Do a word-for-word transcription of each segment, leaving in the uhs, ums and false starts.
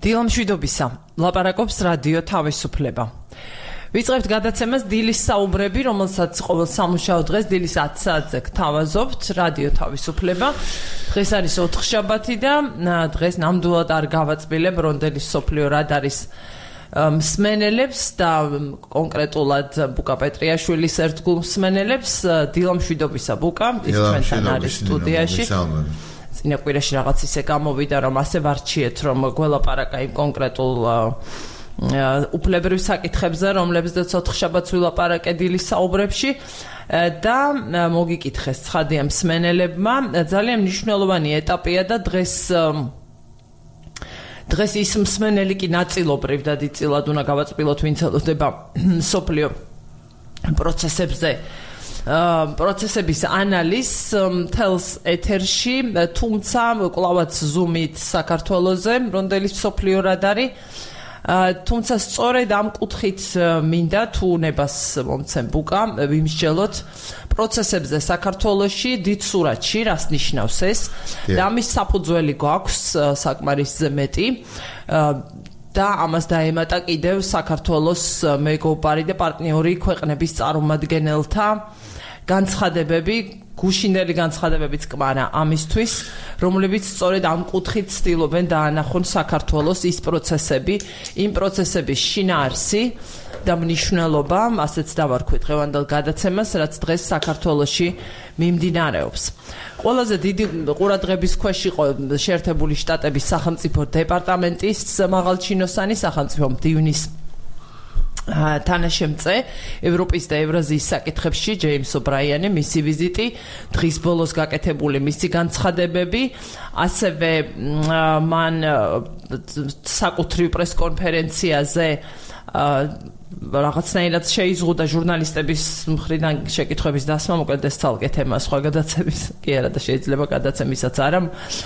დილა მშვიდობისა, ლაპარაკობს რადიო თავისუფლება. ვიწყებთ გადაცემას დილის საუბრები, რომელსაც ყოველ სამუშაო დღეს დილის ათი საათზე გთავაზობთ რადიო თავისუფლება. დღეს არის ოთხშაბათი და დღეს ნამდვილად არ გავაწბილებ რონდელი სოფლიო რადარის მსმენელებს და კონკრეტულად ბუკა პეტრიაშვილის ერთგულ მსმენელებს. დილა მშვიდობისა ბუკა, ის ჩვენთან არის სტუდიაში. წინა კვირაში რაღაც ისე გამოვიდა, რომ ასე ვარჩიეთ, რომ გველაპარაკა იმ კონკრეტულ უფლებრივ საკითხებზე, რომლებზეც ოთხშაბათს ვილაპარაკე დილის საუბრებში და მოგიკითხეს ცხადია მსმენელებმა. ძალიან მნიშვნელოვანი ეტაპია და დღეს დღეს ის მსმენელი კი ნაწილობრივ და დიდწილად უნდა გავაწბილოთ, ვინც ელოდება სოფლიო პროცესებზე პროცესების ანალიზს მთელს ეთერში, თუმცა კლავაც ზუმით საქართველოზე, რონდელი სოფლიო რადარი. თუმცა სწორედ ამ კუთხით მინდა თუ უნებას მომცემ ბუკა ვიმსჯელოთ პროცესებზე საქართველოში დიდ სურათში, რას ნიშნავს ეს და ამის საფუძველი გვაქვს საკმარისზე მეტი და ამას დაემატა კიდევ საქართველოს მეგობარი და პარტნიორი ქვეყნების წარმომადგენელთა განცხადებები, გუშინდელი განცხადებებიც კმარა ამისთვის, რომლებიც სწორედ ამ კუთხით ცდილობენ დაანახონ საქართველოს ის პროცესები, იმ პროცესების შინაარსი და მნიშვნელობა, ასეც დავარქვით დღევანდელ გადაცემას, რაც დღეს საქართველოში მიმდინარეობს. ყველაზე დიდი ყურადღების ქვეშ იყო შეერთებული შტატების სახელმწიფო დეპარტამენტის მაღალჩინოსანი სახელმწიფო მდივნის თანაშემწე ევროპის და ევრაზიის საკითხებში ჯეიმს ობრაიანი, მისი ვიზიტი, დღის ბოლოს გაკეთებული მისი განცხადებები, ასევე მან საკუთრივ პრესკონფერენციაზე რაღაცნაირად შეიზღუდა ჟურნალისტების მხრიდან შეკითხვების დასმა, მოკლედ ეს ცალკე თემა სხვა გადაცემის კი არა და შეიძლება გადაცემისაც არა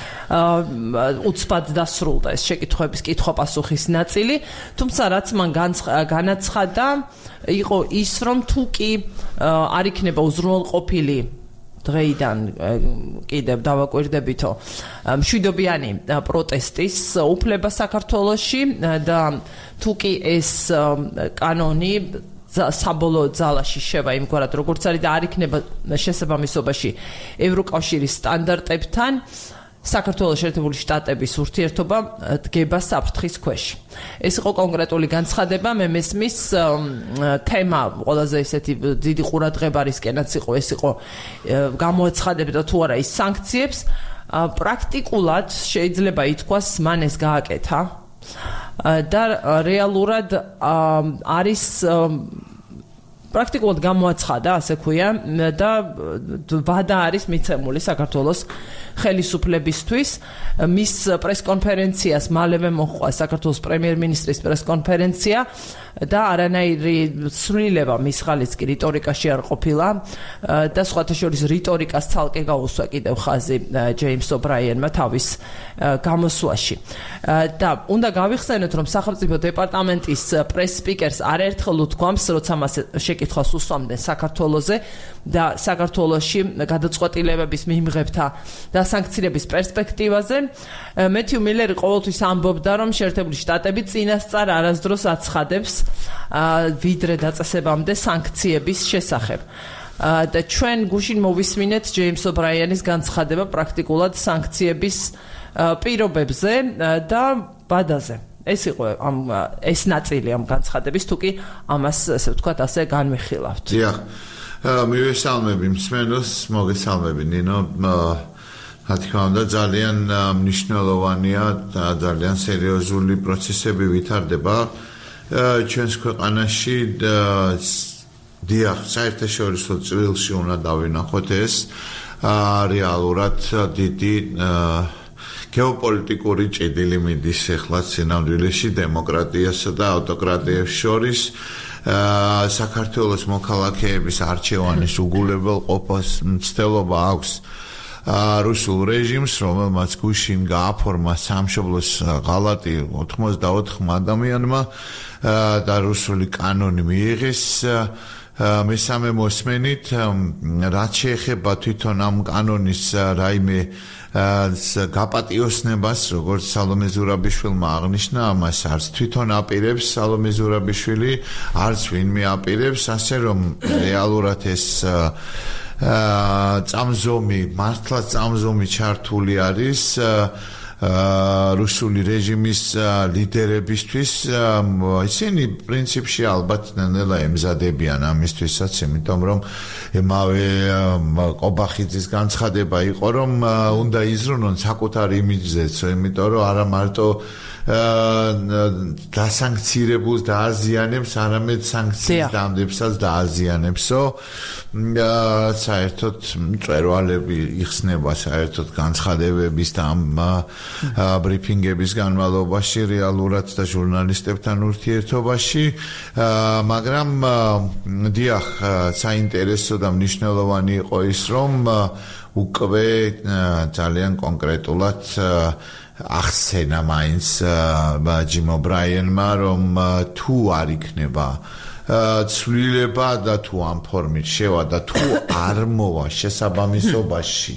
უცბად დასრულდა ეს შეკითხვების კითხვა-პასუხის ნაწილი, თუმცა რაც მან განაცხადა იყო ის, რომ თუ კი არ იქნება უზრუნველყოფილი დღეიდან კიდევ დავაკვირდებითო მშვიდობიანი პროტესტის უფლება საქართველოში და თუ კი ეს კანონი საბოლოო ძალაში შევა იმგვარად როგორც არის და არ იქნება შესაბამისობაში ევროკავშირის სტანდარტებთან, საქართველოს შეერთებული შტატების ურთიერთობა დგება საფრთხის ქვეშ. ეს იყო კონკრეტული განცხადება, მე მესმის თემა ყველაზე ისეთი დიდი ყურადღებარისკენაც იყო, ეს იყო გამოაცხადებდა თუ არა ის სანქციებს, პრაქტიკულად შეიძლება ითქვას მან ეს გააკეთა და რეალურად არის პრაქტიკულად გამოაცხადა, ასე ქვია, და ვადა არის მიცემული საქართველოს ხელისუფლებისთვის. მის პრესკონფერენციას მალევე მოჰყვა საქართველოს პრემიერ-მინისტრის პრესკონფერენცია და არანაირი ცვლილება მის ხალხს კი რიტორიკაში არ ყოფილა და სხვათა შორის რიტორიკას ცალკე გაუსვა კიდევ ხაზი ჯეიმს ობრაიანმა თავის გამოსვლაში. და უნდა გავიხსენოთ, რომ სახელმწიფო დეპარტამენტის პრეს-სპიკერს არაერთხელ უთქვამს, როცა მას შეკითხვას უსვამდნენ საქართველოზე და საქართველოში გადაწყვეტილებების მიმღებთა და სანქციების პერსპექტივაზე. მეთიუ მილერი ყოველთვის ამბობდა, რომ შეერთებული შტატები წინასწარ არასდროს აცხადებს ვიდრე დაწესებამდე სანქციების შესახებ. და ჩვენ გუშინ მოვისმინეთ ჯეიმს ობრაიანის განცხადება პრაქტიკულად სანქციების პირობებზე და ვადაზე. ეს იყო ამ ეს ნაწილი ამ განცხადების, თუ კი ამას ესე ვთქვათ ასე განვიხილავთ. დიახ. მივესალმები მსმენელს, მოგესალმები ნინო. რა თქმა უნდა, ძალიან მნიშვნელოვანია და ძალიან სერიოზული პროცესები ვითარდება ჩვენს ქვეყანაში. დიახ, საერთაშორისო წრილში უნდა დავინახოთ ეს რეალურად დიდი გეოპოლიტიკური ჭიდილი მიდის ახლა სინამდვილეში დემოკრატიასა და ავტოკრატიებს შორის. საქართველოს მოქალაქეების არჩევანის უგულებელყოფას მცდელობა აქვს რუსულ რეჟიმს, რომელმაც გუშინ გააფორმა სამშობლოს ღალატი ოთხმოცდაოთხ ადამიანმა და რუსული კანონი მიიღეს მესამე მოსმენით რაც შეეხება თვითონ ამ კანონის რაიმე გაპატიოსნებას, როგორც სალომე ზურაბიშვილმა აღნიშნა, ამას არც თვითონ აპირებს სალომე ზურაბიშვილი, არც ვინმე აპირებს, ასე რომ რეალურად ეს წამზომი, მართლაც წამზომი ჩართული არის რუსული რეჟიმის ლიდერებისთვის. ისინი პრინციპში ალბათ ნელა ემზადებიან ამისთვისაც, იმიტომ რომ ემავე ყობახიძის განცხადება იყო, რომ უნდა იზრუნონ საკუთარ იმიჯზეც, იმიტომ რომ არა მარტო დასანქცირებულს დააზიანებს, არამედ სანქციის დამდებსაც დააზიანებსო. საერთოდ მწვერვალები იხსნება საერთოდ განცხადებების და ამ ბრიფინგების განმავლობაში რეალურად და ჟურნალისტებთან ურთიერთობაში, მაგრამ დიახ, საინტერესო და მნიშვნელოვანი იყო ის, რომ უკვე ძალიან კონკრეტულად ახსენა მაინც ჯიმ ობრაიანმა, რომ თუ არ იქნება ცვლილება და თუ ამ ფორმით შევა და თუ არ მოვა შესაბამისობაში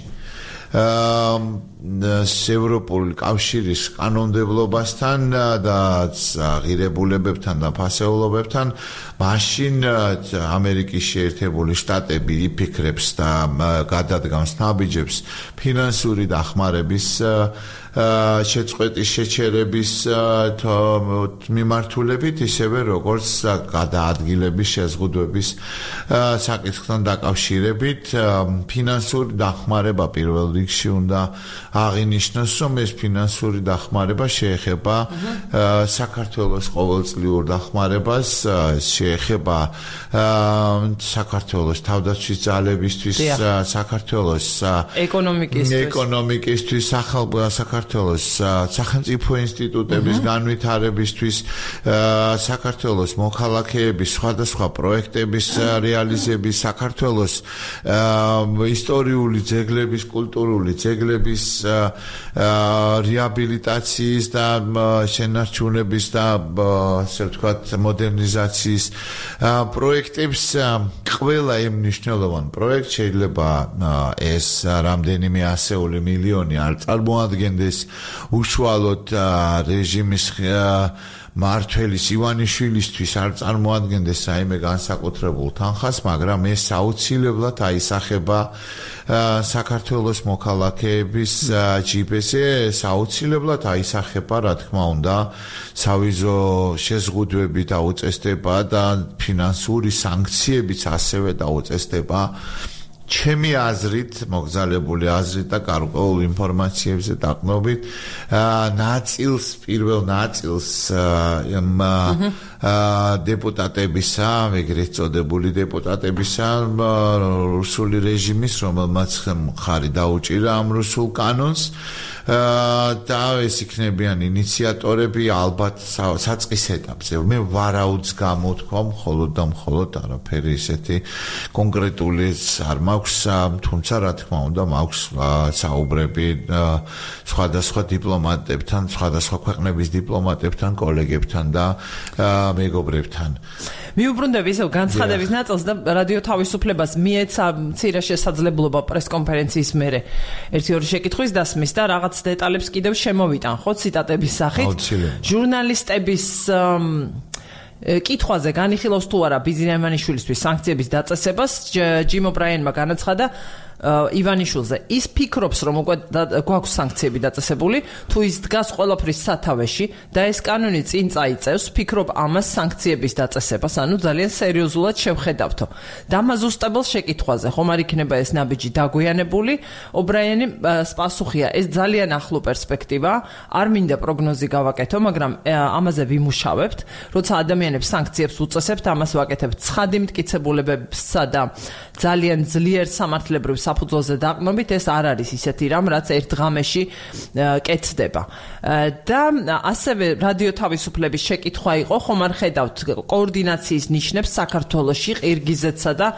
ევროპული კავშირის კანონმდებლობასთან და ღირებულებებთან და ფასეულობებთან, მაშინ ამერიკის შეერთებული შტატები იფიქრებს და გადადგამს ნაბიჯებს ფინანსური დახმარების შეწყვეტის შეჩერების მიმართულებით, ისევე როგორც გადაადგილების შეზღუდვების საკითხთან დაკავშირებით. ფინანსური დახმარება პირველ რიგში უნდა აღინიშნოს, რომ ეს ფინანსური დახმარება შეეხება საქართველოს ყოველწლიურ დახმარებას, შეეხება საქართველოს თავდაცვის ძალებისთვის, საქართველოს ეკონომიკისთვის, საქართველოს სახელმწიფო ინსტიტუტების განვითარებისთვის, საქართველოს მოქალაქეების სხვადასხვა პროექტების რეალიზების, საქართველოს ისტორიული ძეგლების, კულტურული ძეგლების რეაბილიტაციის და შენარჩუნების და ასე ვთქვათ მოდერნიზაციის პროექტებს. ყველა იმ მნიშვნელოვან პროექტს შეიძლება ეს რამდენიმე ასეული მილიონი არ წარმოადგენდეს უშუალოდ რეჟიმის მართველის ივანიშვილისთვის არ წარმოადგენდეს საიმე განსაკუთრებულ თანხას, მაგრამ ეს აუცილებლად აისახება საქართველოს მოქალაქეების ჯიბეზე, ეს აუცილებლად აისახება, რა თქმა უნდა, სავიზო შეზღუდვები დაუწესდება და ფინანსური სანქციებიც ასევე დაუწესდება. ჩემი აზრით, მოგზალებული აზრით და გარკვეულ ინფორმაციებზე დაყრდნობით, ნაწილს, პირველ ნაწილს დეპუტატებისა, ეგრეთ წოდებული დეპუტატებისა რუსული რეჟიმის, რომელმაც მხარი დაუჭირა ამ რუსულ კანონს, და ეს იქნებიან ინიციატორები ალბათ საწყის ეტაპზე. მე ვარაუდს გამოთქვა, მხოლოდ და მხოლოდ არაფერი ისეთი კონკრეტული არ მაქვს, თუმცა რა თქმა უნდა მაქვს საუბრები სხვადასხვა დიპლომატებთან, სხვადასხვა ქვეყნების დიპლომატებთან, კოლეგებთან და მეგობრებთან. მიუბრუნდები ისევ განცხადების ნაწილს და რადიო თავისუფლებას მიეცა მცირე შესაძლებლობა პრესკონფერენციის მერე ერთი ორი შეკითხვის დასმის და რაღაც დეტალებს კიდევ შემოვიტან, ხო, ციტატების სახით. ჟურნალისტების კითხვაზე განიხილავს თუ არა ბიზნეს ივანიშვილისთვის სანქციების დაწესებას, ჯიმ ობრაიანმა განაცხადა ივანიშვილზე. ის ფიქრობს, რომ უკვე გვაქვს სანქციები დაწესებული, თუ ის დგას ყველაფრის სათავეში და ეს კანონი წინ წაიწევს, ფიქრობ ამას სანქციების დაწესებას, ანუ ძალიან სერიოზულად შევხედავთო. დამაზუსტებელ შეკითხვაზე, ხომ არ იქნება ეს ნაბიჯი დაგვიანებული? ობრაიანი პასუხია, ეს ძალიან ახლო პერსპექტივა, არ მინდა პროგნოზი გავაკეთო, მაგრამ ამაზე ვიმუშავებთ, როცა ადამიანებს სანქციებს უწესებთ, ამას ვაკეთებთ ცხადი მტკიცებულებებსა და ძალიან ძლიერ სამართლებრივ საფუძველზე დაყრდნობით, ეს არ არის ისეთი რამ, რაც ერთ ღამეში კეთდება. და ასევე რადიო თავისუფლების შეკითხვა იყო, ხომ არ ხედავთ კოორდინაციის ნიშნებს საქართველოში, ყირგიზეთსა და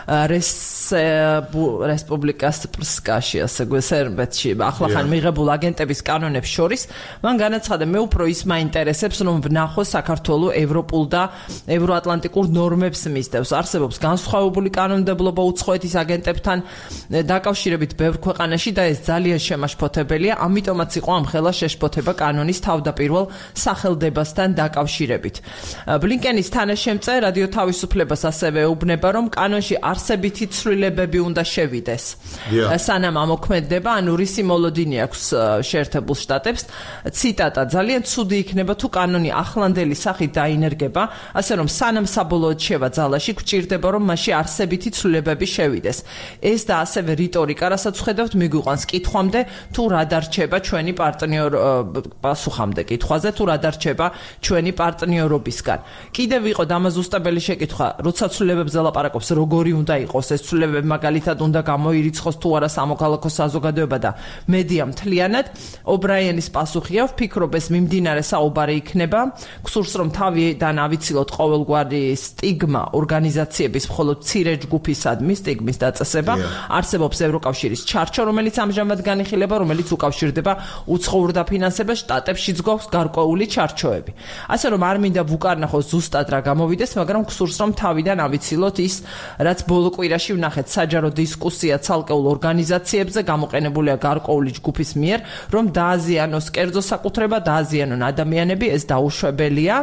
რესპუბლიკა სრბსკაში, ასე გვესერბეთში, ახლახან მიღებულ აგენტების კანონებს შორის, მან განაცხადა, მე უფრო ის მაინტერესებს, რომ ვნახო საქართველოს ევროპულ და ევროატლანტიკურ ნორმებს მისდევს. არსებობს განსხვავებული კანონმდებლობა უცხოეთის აგენტებთან დაკავშირებით ბევრ ქვეყანაში და ეს ძალიან შემაშფოთებელია, ამიტომაც იყო ამ ხელა შეშფოთება კანონის თავდაპირველ სახელდებასთან დაკავშირებით. ბლინკენის თანაშემწე რადიო თავისუფლებას ასევე ეუბნება, რომ კანონში არსებითი ცვლილებები უნდა შევიდეს. სანამ ამოქმედდება, ანუ რისი მოლოდინი აქვს შეერთებულ შტატებს, ციტატა, ძალიან ცუდი იქნება თუ კანონი ახლანდელი სახით დაინერგება, ასე რომ სანამ საბოლოოდ შევა ძალაში, გვჭირდება, რომ მასში არსებითი ცვლილებები შევიდეს. ეს და ასევე რიტორიკა, რასაც ვხედავთ, მიგვიყვანს კითხვამდე, თუ რა დარჩება ჩვენი პარტნიორ პასუხამდე კითხვაზე, თუ რა დარჩება ჩვენი პარტნიორობისგან. კიდევ იყო დამაზუსტებელი შეკითხვა, როცა ცვლილებებზე ლაპარაკობს, როგორი უნდა იყოს ეს ცვლილებები, მაგალითად უნდა გამოირიცხოს თუ არა სამოქალაქო საზოგადოება და მედია მთლიანად. ობრაიანის პასუხია, ვფიქრობ, ეს მიმდინარე საუბარი იქნება, გსურს რომ თავიდან ავიცილოთ ყოველგვარი სტიგმა ორგანიზაციების მხოლოდ მცირე ჯგუფისადმი სტიგმის დაწესება. არსებობს ევროკავშირის ჩარჩო, რომელიც ამჟამად განიხილება, რომელიც უკავშირდება უცხოურ დაფინანსებას, შტატებშიც გვაქვს გარკვეული ჩარჩოები. ასე რომ არ მინდა ვუკარნახოს ზუსტად რა გამოვიდეს, მაგრამ გსურს რომ თავიდან ავიცილოთ ის, რაც ბოლო კვირაში ვნახეთ საჯარო დისკუსია ცალკეულ ორგანიზაციებზე გამოყენებულია გარკვეული ჯგუფის მიერ, რომ დააზიანოს კერძო საკუთრება, დააზიანონ ადამიანები, ეს დაუშვებელია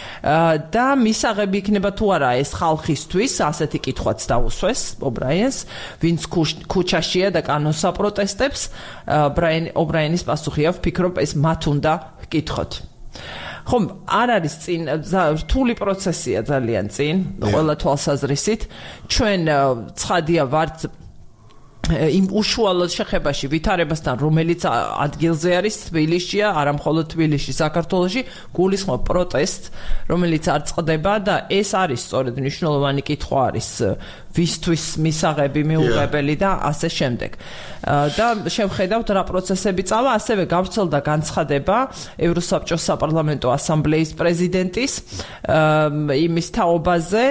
და მისაღები იქნება თუ არა ეს ხალხისთვის, ასეთი კითხვაც დაუსვეს ობრაიანს, ვინც ქუჩაშია და კანონს აპროტესტებს. ობრაიანის პასუხია, ვფიქრობ, ეს მათ უნდა კითხოთ. ხომ არ არის წინ რთული პროცესია ძალიან წინ ყველა თვალსაზრისით. ჩვენ ცხადია ვართ იმ უშუალოდ შეხებაში ვითარებასთან, რომელიც ადგილზე არის თბილისშია, არა მხოლოდ თბილისში, საქართველოში, გულისხმობ პროტესტს, რომელიც არ წყდება და ეს არის სწორედ მნიშვნელოვანი კითხვა არის, ვისთვის მისაღები მიუღებელი და ასე შემდეგ. და შევხედავთ რა პროცესები წავა, ასევე გავრცელდა განცხადება ევროსაბჭოს საპარლამენტო ასამბლეის პრეზიდენტის იმის თაობაზე,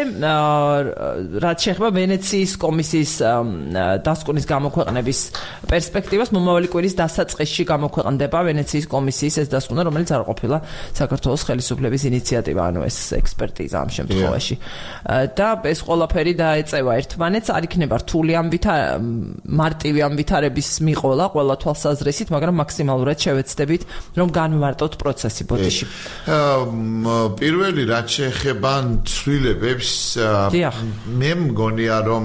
რაც შეეხება ვენეციის კომისიის დასკვნის გამოქვეყნების პერსპექტივას. მომავალი კვირის დასაწყისში გამოქვეყნდება ვენეციის კომისიის ეს დასკვნა, რომელიც არ ყოფილა საქართველოს ხელისუფლების ინიციატივა, ანუ ეს ექსპერტიზა ამ შემთხვევაში. და ეს ყველაფერი დაეწევა ერთმანეთს, არ იქნება რთული ამ მარტივი ამ ვითარების მიყოლა ყველა თვალსაზრისით, მაგრამ მაქსიმალურად შევეცდებით, რომ განვმარტოთ პროცესი ბოდიში. პირველი რაც შეეხება ცვლილებებს, მე მგონია რომ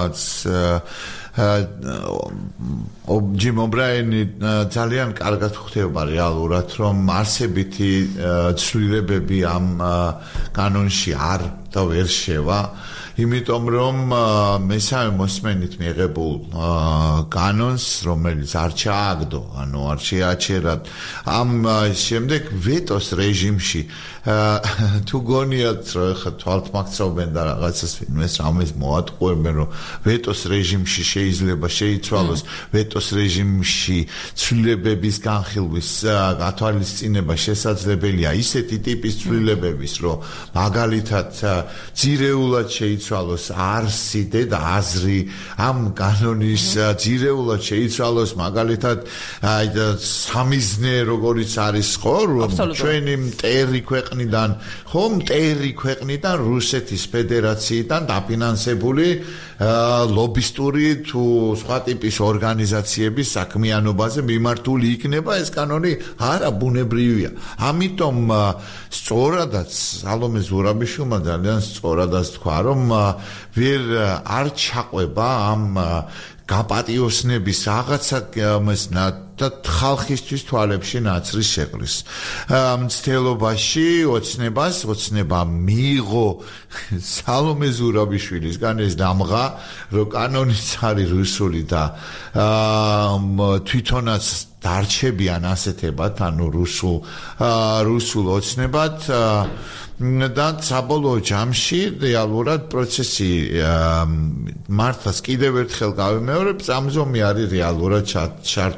ჯიმ ობრაიანი ძალიან კარგად ხვდება რეალურად, რომ არსებითი ცვლილებები ამ კანონში არ და ვერ შევა. იმიტომ რომ მესამე მოსმენით მიღებულ კანონს, რომელიც არ ჩააგდო, ანუ არ შეაჩერათ, ამ შემდეგ ვეტოს რეჟიმში თუ გონიათ რომ ხა თვალთმაქცევენ და რაღაცას ვინმეს რამეს მოატყუებენ, რომ ვეტოს რეჟიმში შეიძლება შეიცვალოს, ვეტოს რეჟიმში ცვლილებების განხილვის გათვალისწინება შესაძლებელია ისეთი ტიპის ცვლილებების, რომ მაგალითად ძირეულად შეიცვალოს არსი და აზრი ამ კანონის ძირეულად შეიცვალოს მაგალითად აი და სამიზნე როგორიც არის ხო, რომ ჩვენი მტერი ქვეყნიდან ხო მტერი ქვეყნიდან რუსეთის ფედერაციიდან დაფინანსებული ლობისტური თუ სხვა ტიპის ორგანიზაციების საქმიანობაზე მიმართული იქნება ეს კანონი არა ბუნებრივია. ამიტომ სწორადაც სალომე ზურაბიშვილმა ძალიან სწორადაც თქვა, რომ ვერ არ ჩაყვება ამ გაპატიოსნების რაღაცა და ხალხისთვის თვალებში ნაცრის შეყრის. მცდელობაში ოცნებას, ოცნება მიიღო სალომე ზურაბიშვილისგან ეს დამღა, რომ კანონიც არის რუსული და თვითონაც დარჩებიან ასეთებად, ანუ რუსულ რუსულ ოცნებად და საბოლოო ჯამში რეალურად პროცესი მართლაც კიდევ ერთხელ გავიმეორებ, წამზომი არის რეალურად ჩართული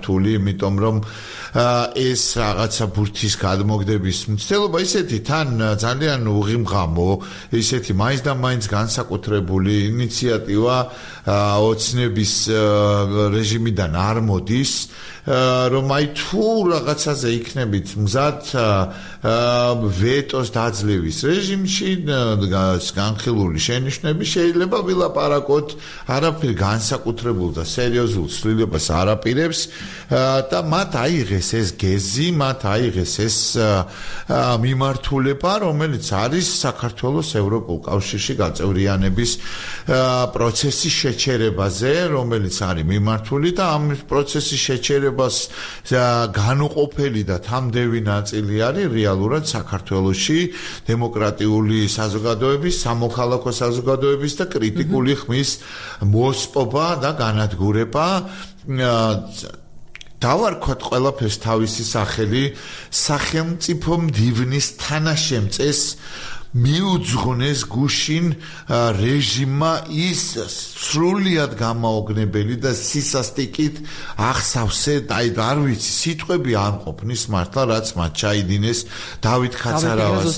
იმიტომ რომ ეს რაღაცა ბურთის გადმოგდების მცდელობა ისეთი თან ძალიან უღიმღამო, ისეთი მაინც და მაინც განსაკუთრებული ინიციატივა ოცნების რეჟიმიდან არ მოდის, რომ აი თუ რაღაცაზე იქნებით მზად ვეტოს დაძლევის რეჟიმში განხილული შენიშვნები შეიძლება ვილაპარაკოთ, არაფერ განსაკუთრებულ და სერიოზულ ცვლილებას არ აპირებს და მათ აიღეს ეს გეზი, მათ აიღეს ეს მიმართულება, რომელიც არის საქართველოს ევროპულ კავშირში გაწევრიანების პროცესის შეჩერებაზე, რომელიც არის მიმართული და ამ პროცესის შეჩერებას განუყოფელი და თამდევი ნაწილი არის რეალურად საქართველოში დემოკრატიული საზოგადოების, სამოქალაქო საზოგადოების და კრიტიკული ხმის მოსპობა და განადგურება. დავარქვათ ყველაფერს თავისი სახელი სახელმწიფო მდივნის თანაშემწეს მიუძღვნეს გუშინ რეჟიმმა ის სრულიად გამაოგნებელი და სისასტიკით ახსავსე, აი არ ვიცი, სიტყვები არ მყოფნის მართლა, რაც მათ ჩაიდინეს დავით ქაცარავას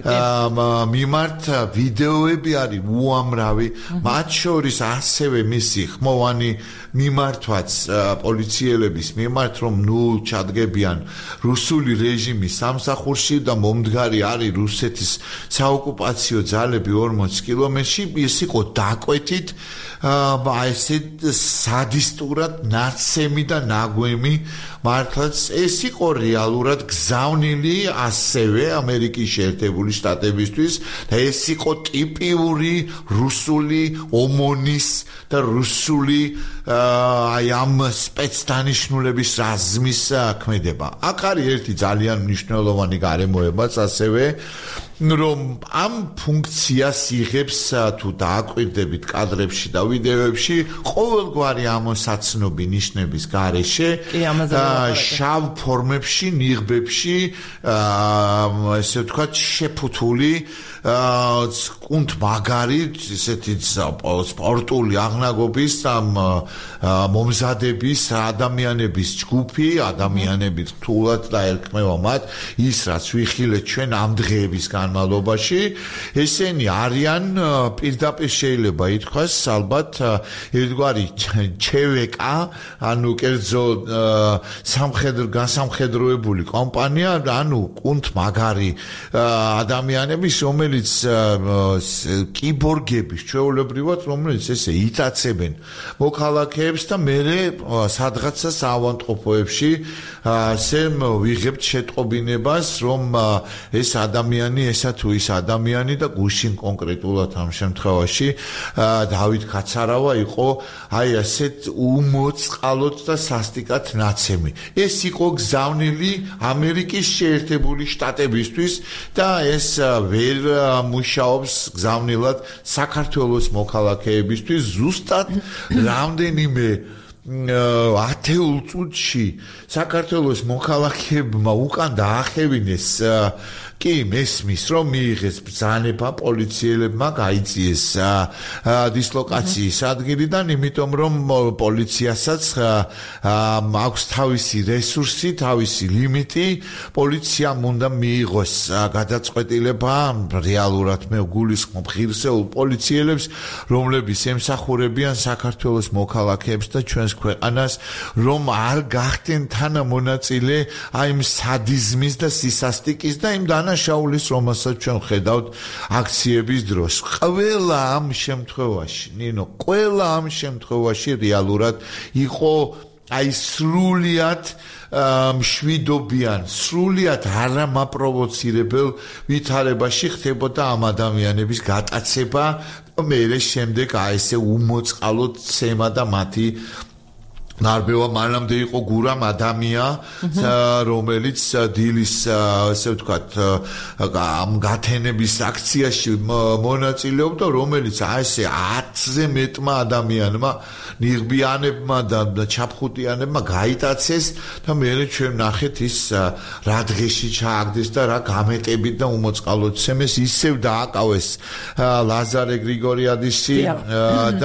მიმართ. ვიდეოები არის უამრავი, მათ შორის ასევე მისი ხმოვანი მიმართვაც პოლიციელების მიმართ, რომ ნუ ჩადგებიან რუსული რეჟიმის სამსახურში და მომდგარი არის რუსეთის საოკუპაციო ძალები ორმოც კილომეტრში, ის იყო დაკვეთით ესე სადისტურად ნაცემი და ნაგვემი, მართლაც ეს იყო რეალურად გზავნილი ასევე ამერიკის შეერთებული შტატებისთვის და ეს იყო ტიპიური რუსული ომონის და რუსული აი ამ სპეცდანიშნულების რაზმის ქმედება. აქ არის ერთი ძალიან მნიშვნელოვანი გარემოებაც ასევე, რომ ამ ფუნქციას იღებს თუ დააკვირდებით კადრებში და ვიდეოებში ყოველგვარი ამოსაცნობი ნიშნების გარეშე შავ ფორმებში, ნიღბებში, ესე ვთქვათ, შეფუთული კუნთმაგარი, ესეთი სპორტული აღნაგობის მომზადების ადამიანების ჯგუფი, ადამიანები რთულად დაერქმევა მათ, ის რაც ვიხილეთ ჩვენ ამ დღეების განმავლობაში, ესენი არიან პირდაპირ შეიძლება ითქვას ალბათ ერთგვარი ჩევეკა, ანუ კერძო სამხედრო გასამხედროებული კომპანია, ანუ კუნთმაგარი ადამიანების, რომელიც კიბორგების ჩვეულებრივად, რომელიც ესე იტაცებენ მოქალაქეებს და მერე სადღაცა საავადმყოფოებში ასე ვიღებთ შეტყობინებას, რომ ეს ადამიანი, ესა თუ ის ადამიანი და გუშინ კონკრეტულად ამ შემთხვევაში დავით ქაცარავა იყო აი ასეთ უმოწყალოდ და სასტიკად ნაცემი. ეს იყო გზავნილი ამერიკის შეერთებული შტატებისთვის და ეს ვერ მუშაობს გზავნილად საქართველოს მოქალაქეებისთვის. ზუსტად რამდენიმე ათეულ წუთში საქართველოს მოქალაქეებმა უკან დაახევინეს კი მესმის, რომ მიიღეს ბრძანება, პოლიციელებმა გაიწიეს დისლოკაციის ადგილიდან, იმიტომ რომ პოლიციასაც აქვს თავისი რესურსი, თავისი ლიმიტი, პოლიციამ უნდა მიიღოს გადაწყვეტილება, რეალურად მე გულისხმობ ღირსეულ პოლიციელებს, რომლებიც ემსახურებიან საქართველოს მოქალაქეებს და ჩვენს ქვეყანას, რომ არ გახდნენ თანამონაწილე აი იმ სადიზმის და სისასტიკის და იმ დანაშაულის, რომელსაც ჩვენ ხედავთ აქციების დროს. ყველა ამ შემთხვევაში, ნინო, ყველა ამ შემთხვევაში რეალურად იყო აი სრულიად მშვიდობიან, სრულიად არამაპროვოცირებელ ვითარებაში ხდებოდა ამ ადამიანების გატაცება, მერე შემდეგ აი ესე უმოწყალოდ ცემა და მათი ნარბევა. მანამდე იყო გურამ ადამია, რომელიც დილის, ასე ვთქვათ, ამ გათენების აქციაში მონაწილეობდა, რომელიც აი ესე ათზე მეტმა ადამიანმა, ნიღბიანებმა და ჩაფხუტიანებმა გაიტაცეს და მერე ჩვენ ნახეთ ის რა დღეში ჩააგდეს და რა გამეტებით და უმოწყალოდ ცემეს, ისევ დააკავეს ლაზარე გრიგორიადისი და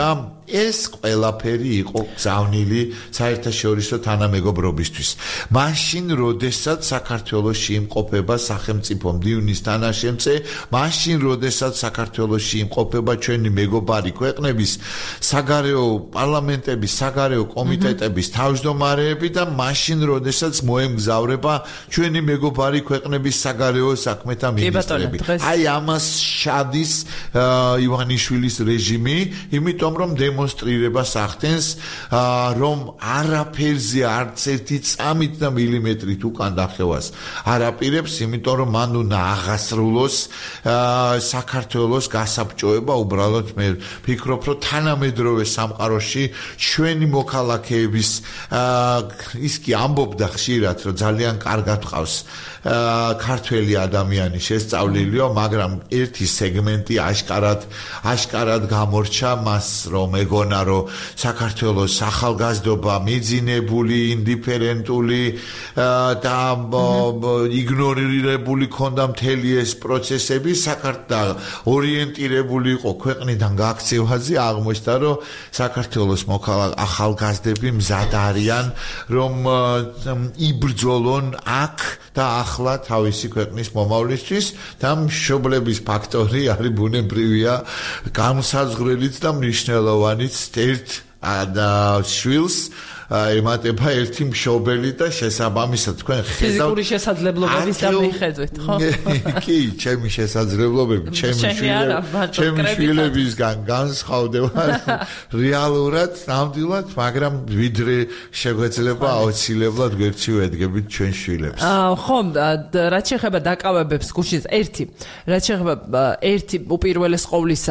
ეს ყველაფერი იყო გზავნილი საერთაშორისო თანამეგობრობისთვის. მაშინ, როდესაც საქართველოში იმყოფება სახელმწიფო მდივნის თანაშემწე, მაშინ, როდესაც საქართველოში იმყოფება ჩვენი მეგობარი ქვეყნების საგარეო პარლამენტების, საგარეო კომიტეტების თავმჯდომარეები და მაშინ, როდესაც მოემგზავრება ჩვენი მეგობარი ქვეყნების საგარეო საქმეთა მინისტრები. აი ამას შადის ივანიშვილის რეჟიმი, იმიტომ რომ დემონსტრირებას ახდენს, რომ არაფერზე არც ერთი წამით და მილიმეტრით უკან დახევას არაპირებს, იმიტომ რომ მან უნდა აღასრულოს საქართველოს გასაბჭოება. უბრალოდ მე ვფიქრობ, რომ თანამედროვე სამყაროში ჩვენი მოქალაქეების ის კი ამბობდა ხშირად, რომ ძალიან კარგად ყავს ქართველი ადამიანი შესწავლილია, მაგრამ ერთი სეგმენტი აშკარად აშკარად გამორჩა მას, რომ ეგონა, რომ საქართველოს ახალგაზრდობა მიძინებული, ინდიფერენტული და იგნორირებული ქონდა მთელი ეს პროცესები, საქართველოს ორიენტირებული იყო ქვეყნიდან გაქცევაზე. აღმოჩნდა, რომ საქართველოს მოქალაქე ახალგაზრდები მზად არიან, რომ იბრძოლონ აქ და ახლა თავისი ქვეყნის მომავლისთვის და მშობლების ფაქტორი არის ბუნებრივია, განსაზღვრელიც და მნიშვნელოვანიც ერთ და შვილს ემატება ერთი მშობელი და შესაბამისად თქვენ ხედავთ ფიზიკური შესაძლებლობების დამიხედვით, ხო? კი, ჩემი შესაძლებლობები, ჩემი ჩემი შვილებისგან განსხვავდება რეალურად, ნამდვილად, მაგრამ ვიდრე შეგვეძლება აუცილებლად გვერდში ვედგებით ჩვენ შვილებს. ხო, რაც შეეხება დაკავებებს გუშინ ერთი, რაც შეეხება ერთი უპირველეს ყოვლისა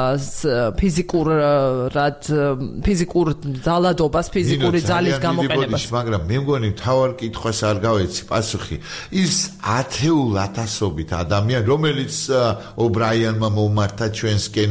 ფიზიკურად ფიზიკურ ძალადობას, ფიზიკური ძალის გამოყენებას. მაგრამ მე მგონი თავარ კითხვას არ გავეცი პასუხი. ის ათეულ ათასობით ადამიანი, რომელიც ობრაიანმა მომართა ჩვენსკენ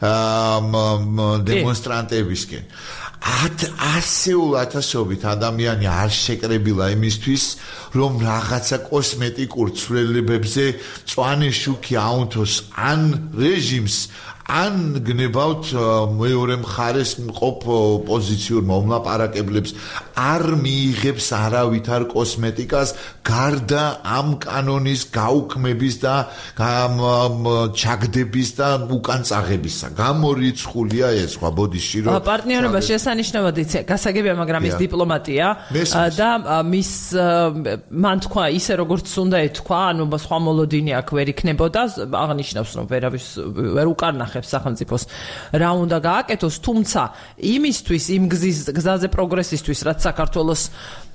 დემონსტრანტებისკენ. ასეულ ათასობით ადამიანი არ შეკრებილა იმისთვის, რომ რაღაცა კოსმეტიკურ ცვლილებებზე მწვანე შუქი აუნთოს ან რეჟიმს, ან გნებავთ მეორე მხარეს მყოფ პოზიციურ მომლაპარაკებლებს, არ მიიღებს არავითარ კოსმეტიკას გარდა ამ კანონის გაუქმების და ჩაგდების და უკან წაღებისა. გამორიცხულია ეს სხვა ბოდიში, რომ პარტნიორობა შესანიშნავად გასაგებია, მაგრამ ის დიპლომატია და მის მან თქვა ისე როგორც უნდა ეთქვა, ანუ სხვა მოლოდინი აქ ვერ იქნებოდა, აღნიშნავს რომ ვერავის ვერ უკარნახებს სახელმწიფოს რა უნდა გააკეთოს, თუმცა იმისთვის, იმ გზაზე პროგრესისთვის, რაც საქართველოს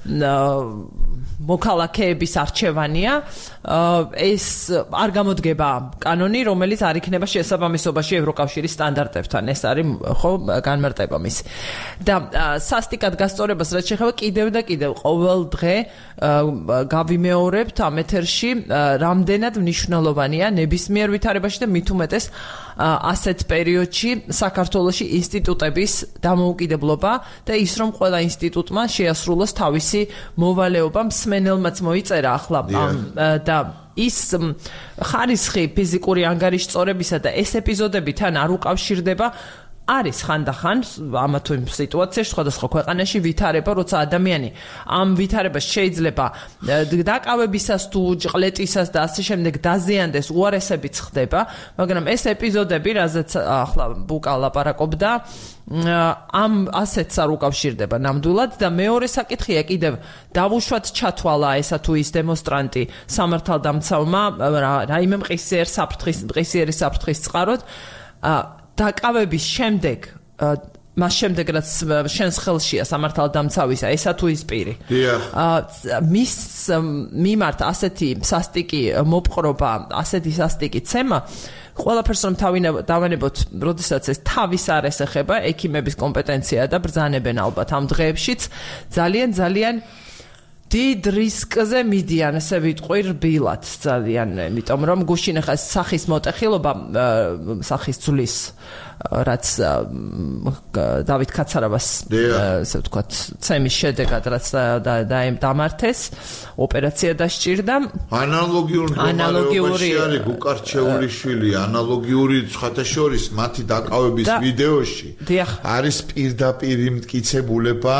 მოქალაქეების არჩევანია, ეს არ გამოდგება კანონი, რომელიც არ იქნება შესაბამისობაში ევროკავშირის სტანდარტებთან. ეს არის ხო განმარტება მისი. და სასტიკად გასწორებას რაც შეეხება კიდევ და კიდევ ყოველ დღე გავიმეორებთ ამ ეთერში, რამდენად მნიშვნელოვანია ნებისმიერ ვითარებაში და მით უმეტეს ასეთ პერიოდში საქართველოში ინსტიტუტების დამოუკიდებლობა და ის რომ ყველა ინსტიტუტმა შეასრულოს თავისი მოვალეობა. მსმენელმაც მოიწერა ახლა და ის ხარისხი ფიზიკური ანგარიშწორებისა და ეს ეპიზოდები თან არ უკავშირდება. არის ხანდახან ამა თუ იმ სიტუაციაში სხვადასხვა ქვეყანაში ვითარება, როცა ადამიანი ამ ვითარებას შეიძლება დაკავებისას თუ ჭყლეტისას და ასე შემდეგ დაზიანდეს, უარესებიც ხდება, მაგრამ ეს ეპიზოდები, რაზეც ახლა ბუკა ლაპარაკობდა, ამ ასეთს არ უკავშირდება ნამდვილად და მეორე საკითხია კიდევ დავუშვათ ჩათვალა ესა თუ ის დემონსტრანტი სამართალდამცავმა რაიმე მყისიერ საფრთხის მყისიერი საფრთხის წყაროდ დაკავების შემდეგ მას შემდეგ რაც შენს ხელშია სამართალდამცავისა ესა თუ ის პირი მის მიმართ ასეთი სასტიკი მოპყრობა, ასეთი სასტიკი ცემა ყველაფერს რომ დავანებოთ, როდესაც ეს თავის არ ესეხება, ექიმების კომპეტენცია და ბრძანებენ ალბათ ამ დღეებშიც ძალიან ძალიან დიდ რისკზე მიდიან, ესე ვიტყვი, რბილად ძალიან, იმიტომ რომ გუშინ ახლა სახის მოტეხილობა, სახის ძვლის რაც დავით კაცარავას ესე ვთქვათ, ცემის შედეგად რაც დამართეს, ოპერაცია დასჭირდა. ანალოგიური მდგომარეობაში არის გუკარჩეული შვილი, ანალოგიური სხვათა შორის მათი დაკავების ვიდეოში არის პირდაპირ მტკიცებულება.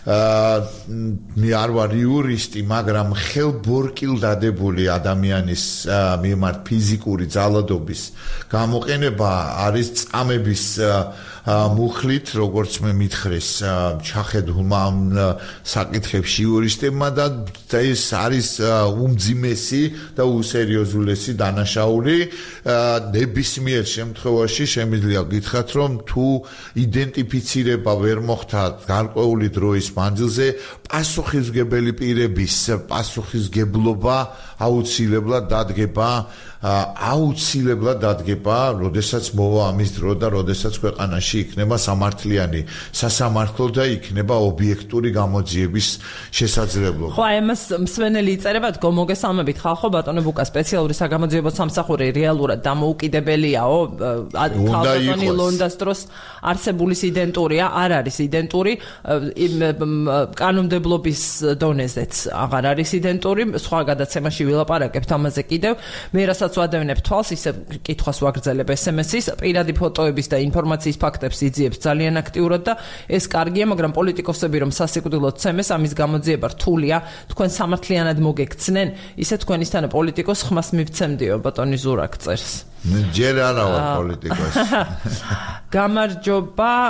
მე არ ვარ იურისტი, მაგრამ ხელბორკილ დადებული ადამიანის მიმართ ფიზიკური ძალადობის გამოყენება არის წამების მუხლით, როგორც მე მითხრეს ჩახედულმა საკითხებში იურისტებმა და ეს არის უმძიმესი და უსერიოზულესი დანაშაული. ნებისმიერ შემთხვევაში შემიძლია გითხრათ, რომ თუ იდენტიფიცირება ვერ მოხდა გარკვეული დროის მანძილზე, პასუხისმგებელი პირების პასუხისმგებლობა აუცილებლად დადგება, აუცილებლად დადგება, როდესაც მოვა ამის დრო და როდესაც ქვეყანაში იქნება სამართლიანი სასამართლო და იქნება ობიექტური გამოძიების შესაძლებლობა. ხო, ამას მსვენელი იწერება, თქო, მოგესალმებით ხალხო, ბატონო ბუკა, სპეციალური საგამოძიებო სამსახური რეალურად დამოუკიდებელიაო, ქალბატონი ლონდას დროს არსებულის იდენტურია, არ არის იდენტური, კანონმდებლობის დონეზეც აღარ არის იდენტური, სხვა გადაცემაში ვილაპარაკებთ ამაზე კიდევ. მე რასაც ვადევნებ თვალს, ისე კითხვას ვაგრძელებ ეს em es-ის, პირადი ფოტოების და ინფორმაციის ფაქტებს იძიებს ძალიან აქტიურად და ეს კარგია, მაგრამ პოლიტიკოსები რომ სასიკვდილოდ ცემეს, ამის გამოძიება რთულია, თქვენ სამართლიანად მოგექცნენ, ისე თქვენისთანო პოლიტიკოს ხმას მივცემდიო, ბატონი ზურაკ წერს. ჯერ არა ვარ პოლიტიკოსი. გამარჯობა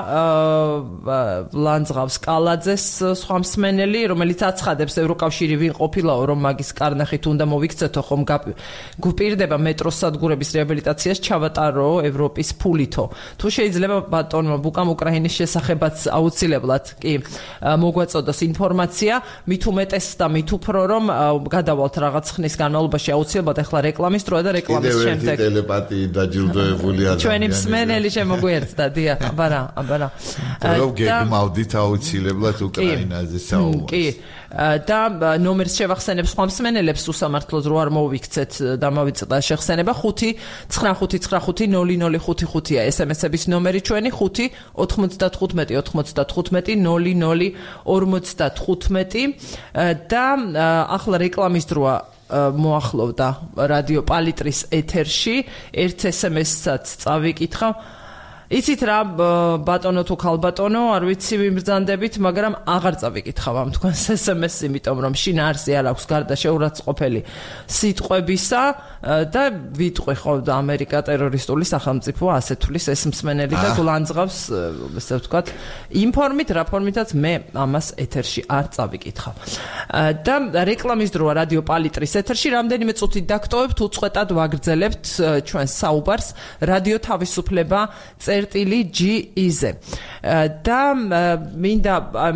ლანძღავს კალაძეს სხვა მსმენელი, რომელიც აცხადებს ევროკავშირი ვინ ყოფილაო, რომ მაგის კარნახით უნდა მოვიქცეთო, ხომ გვპირდება მეტროს სადგურების რეაბილიტაციას ჩავატარო ევროპის ფულითო. თუ შეიძლება ბატონო ბუკამ უკრაინის შესახებაც აუცილებლად კი მოგვაწოდოს ინფორმაცია, მით უმეტეს და მით უფრო რომ გადავალთ რაღაც ხნის განმავლობაში აუცილებლად ახლა რეკლამის დროა და რეკლამის შემდეგ დაჯილდოებული ადამიანი. ჩვენი მსმენელი შემოგვიერთდა, დიახ, აბარა, აბარა. რომ გეგმავდით აუცილებლად უკრაინაზე საუბარს. კი. და ნომერს შევახსენებ სხვა მსმენელებს უსამართლოდ რო არ მოვიქცეთ და მოვიწყდა შეხსენება ხუთი ცხრა ხუთი ცხრა ხუთი ნული ნული ხუთი ხუთია ეს em es-ების ნომერი ჩვენი ხუთი ოთხმოცდათხუთმეტი ოთხმოცდათხუთმეტი ნული ნული ორმოცდათხუთმეტი და ახლა რეკლამის დროა მოახლოვდა რადიო პალიტრის ეთერში ერთ ეს em es-საც წავიკითხავ. იცით რა ბატონო თუ ქალბატონო, არ ვიცი ვიმბრძანდებით, მაგრამ აღარ წავიკითხავ ამ თქვენს ეს em es-ს, იმიტომ რომ შინაარსი არ აქვს გარდა შეურაცხყოფელი სიტყვებისა და ვიტყვი ხო და ამერიკა ტერორისტული სახელმწიფო ასე თulis ეს მსმენელი და გულანძღავს, ესე ვთქვათ, ინფორმით, რა ფორმითაც მე ამას ეთერში არ წავიკითხავ. და რეკლამის დროა რადიო პალიტრის ეთერში რამდენიმე წუთით დაგტოვებთ, უწყვეტად ვაგრძელებთ ჩვენს საუბარს რადიო თავისუფლება წერტილი ჯი ი-ზე. და მინდა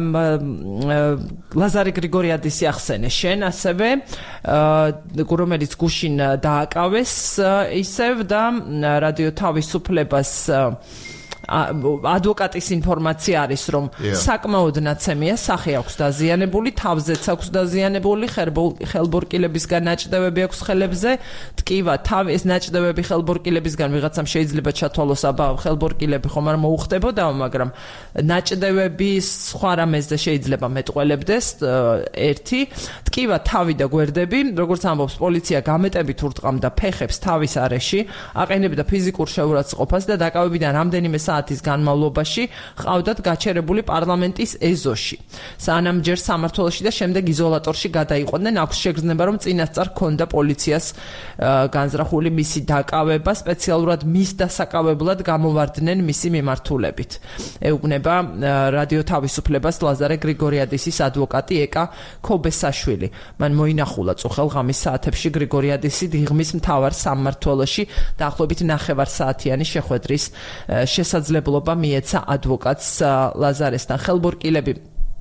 ლაზარე გრიგორიადისი ახსენე შენ ასევე, რომელიც გუშინ დააკავეს ისევ და რადიო თავისუფლებას ადვოკატის ინფორმაცია არის, რომ საკმაოდ ნაცემია, სახე აქვს დაზიანებული, თავზეც აქვს დაზიანებული, ხელბორკილებისგან ნაჭდევები აქვს ხელებზე, ტკივა, თავი ეს ნაჭდევები ხელბორკილებისგან ვიღაცამ შეიძლება ჩათვალოს, აბა ხელბორკილები ხომ არ მოუხდებოდა, მაგრამ ნაჭდევები სხვა რამეზე შეიძლება მეტყველებდეს, ერთი, ტკივა, თავი და გვერდები, როგორც ამბობს პოლიცია, გამეტებით ურტყამდა ფეხებს თავის არეში, აყენებდა ფიზიკურ შეურაცხყოფას და დაკავებიდან რამდენიმე საათის განმავლობაში ყავდათ გაჩერებული პარლამენტის ეზოში. სანამ ჯერ სამმართველოში და შემდეგ იზოლატორში გადაიყვნენ, აქვს შეგრძნება, რომ წინასწარ ჰქონდა პოლიციას განზრახული მისი დაკავება, სპეციალურად მის დასაკავებლად გამოვარდნენ მისი მიმართულებით. ეუბნება რადიო თავისუფლებას ლაზარე გრიგორიადისის ადვოკატი ეკა ქობესაშვილი. მან მოინახულა წუხელ-ღამის საათებში გრიგორიადისი დიღმის მთავარ სამმართველოში დაახლოებით ნახევარსაათიანი შეხვედრის შესაძლებლობა მიეცა ადვოკატს ლაზარესთან. ხელბორკილები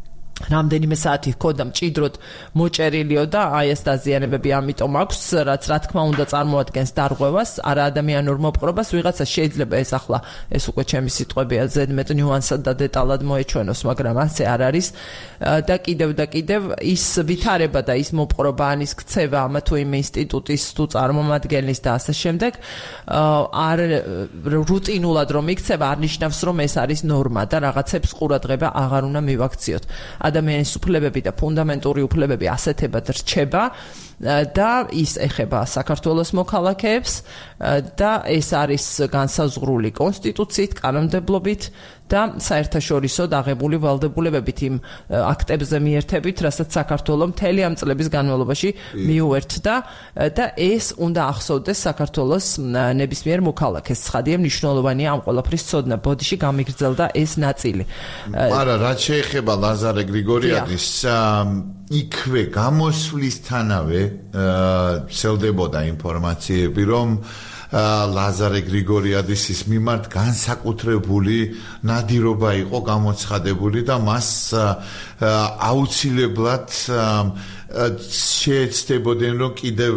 რამდენიმე საათი ჰქონდა მჭიდროდ მოჭერილიო და აი ეს დაზიანებები ამიტომ აქვს, რაც რა თქმა უნდა წარმოადგენს დარღვევას, არა ადამიანურ მოპყრობას, ვიღაცა შეიძლება ეს ახლა ეს უკვე ჩემი სიტყვებია ზედმეტ ნიუანსად და დეტალად მოეჩვენოს, მაგრამ ასე არ არის და კიდევ და კიდევ ის ვითარება და ის მოპყრობა ან ის ქცევა ამა თუ იმ ინსტიტუტის თუ წარმომადგენლის და ასე შემდეგ არ რუტინულად რომ იქცევა არ ნიშნავს რომ ეს არის ნორმა და რაღაცებს ყურადღება აღარ უნდა მივაქციოთ. ადამიანის უფლებები და ფუნდამენტური უფლებები ასეთებად რჩება და ის ეხება საქართველოს მოქალაქეებს და ეს არის განსაზღვრული კონსტიტუციით, კანონმდებლობით და საერთაშორისო დაღებული ვალდებულებებით იმ აქტებზე მიერთებით, რასაც საქართველოს მთელი ამ წლების განმავლობაში მიუერთდა და ეს უნდა ახსოვდეს საქართველოს ნებისმიერ მოქალაქეს. ცხადია მნიშვნელოვანია ამ ყველაფრის ცოდნა. ბოდიში გამიგრძელდა ეს ნაწილი. მაგრამ რაც შეეხება ლაზარე გრიგორიაძის იქვე გამოსვლისთანავე სელდებოდა ინფორმაციები, რომ ლაზარე გრიგორიაძის მიმართ განსაკუთრებული ნადირობა იყო გამოცხადებული და მას აუცილებლად შეეცდებოდნენ რომ კიდევ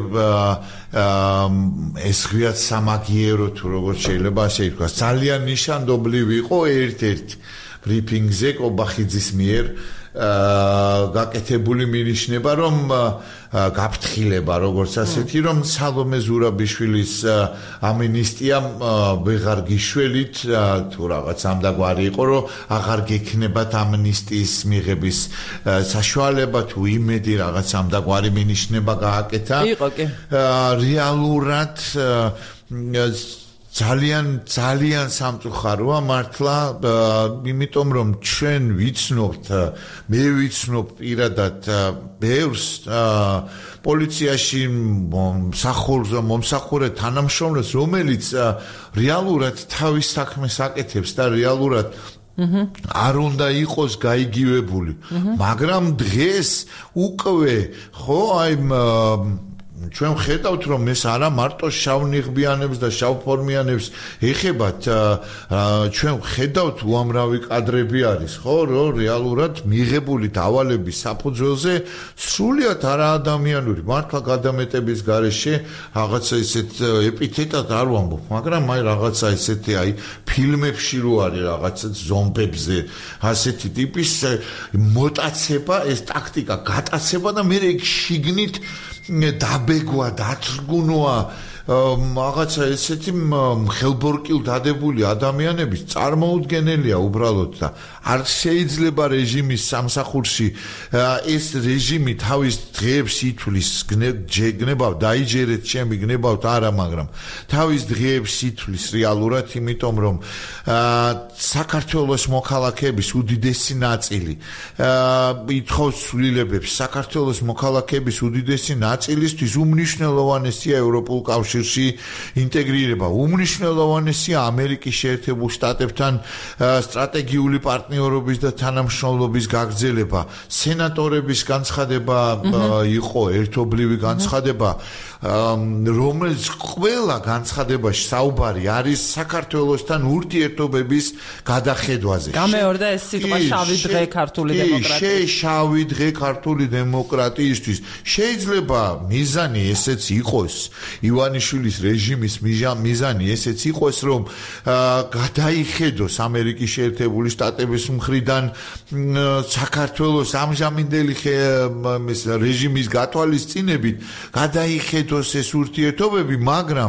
ეს ღიად სამაგიერო თუ როგორც შეიძლება ასე ითქვას ძალიან ნიშანდობლივ იყო ერთ-ერთ ბრიფინგზე კობახიძის მიერ გაკეთებული მინიშნება რომ გაფრთხილება როგორც ასეთი რომ სალომე ზურაბიშვილის ამინისტიამ ვეღარ გიშველით თუ რაღაც ამდაგვარი იყო რომ აღარ გექნებათ ამინისტიის მიღების საშუალება თუ იმედი რაღაც ამდაგვარი მინიშნება გააკეთა იყო კი რეალურად ძალიან ძალიან სამწუხაროა მართლა იმიტომ რომ ჩვენ ვიცნობთ მე ვიცნობ პირადად ბევრს პოლიციაში მომსახურე თანამშრომლებს რომელიც რეალურად თავის საქმეს აკეთებს და რეალურად არ უნდა იყოს გაიგივებული მაგრამ დღეს უკვე ხო აი ჩვენ ხედავთ რომ ეს არა მარტო შავ ნიღბიანებს და შავ ფორმიანებს ეხებათ ჩვენ ხედავთ უამრავი კადრები არის ხო რომ რეალურად მიღებული დავალების საფუძველზე სრულიად არაადამიანური მართლა გადამეტების გარეშე რაღაცა ისეთ ეპითეტად არ ვამბობ მაგრამ აი რაღაცა ისეთი აი ფილმებში რო არის რაღაცა ზომბებზე ასეთი ტიპის მოტაცება ეს ტაქტიკა გატაცება და მე შიგნით დაბეგვა, დათრგუნვა რაღაცა ესეთი ხელბორკილ დადებული ადამიანების წარმოუდგენელია უბრალოდ და არ შეიძლება რეჟიმის სამსახურში ეს რეჟიმი თავის დღეებს ითვლის გნებავ დაიჯერეთ ჩემი გნებავთ არა მაგრამ თავის დღეებს ითვლის რეალურად იმიტომ რომ საქართველოს მოქალაქეების უდიდესი ნაწილი ითხოვს ცვლილებებს საქართველოს მოქალაქეების უდიდესი ნაწილისთვის უმნიშვნელოვანესია ევროპულ კავშირში ინტეგრირება უმნიშვნელოვანესია ამერიკის შეერთებულ შტატებთან სტრატეგიული პარტნიორობის და თანამშრომლობის გაგრძელება სენატორების განცხადება იყო ერთობლივი განცხადება რომელიც ყველა განცხადებაში საუბარი არის საქართველოსთან ურთიერთობების გადახედვაზე. გამეორდა ეს სიტყვა შავი დღე ქართული დემოკრატიის. შავი დღე ქართული დემოკრატიისთვის შეიძლება მიზანი ესეც იყოს ივანიშვილის რეჟიმის მიზანი ესეც იყოს რომ გადაიხედოს ამერიკის შეერთებული შტატების მხრიდან საქართველოს ამჟამინდელი რეჟიმის გათვალისწინებით გადაიხედოს ეს ურთიერთობები, მაგრამ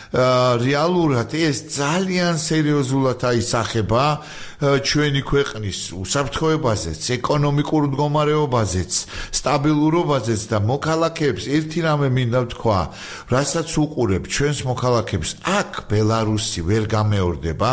რეალურად ეს ძალიან სერიოზულად აისახება ჩვენი ქვეყნის უსაფრთხოებაზეც, ეკონომიკურ მდგომარეობაზეც, სტაბილურობაზეც და მოქალაქეებს ერთი რამე მინდა ვთქვა, რასაც უყურებ ჩვენს მოქალაქეებს, აქ ბელარუსი ვერ გამეორდება,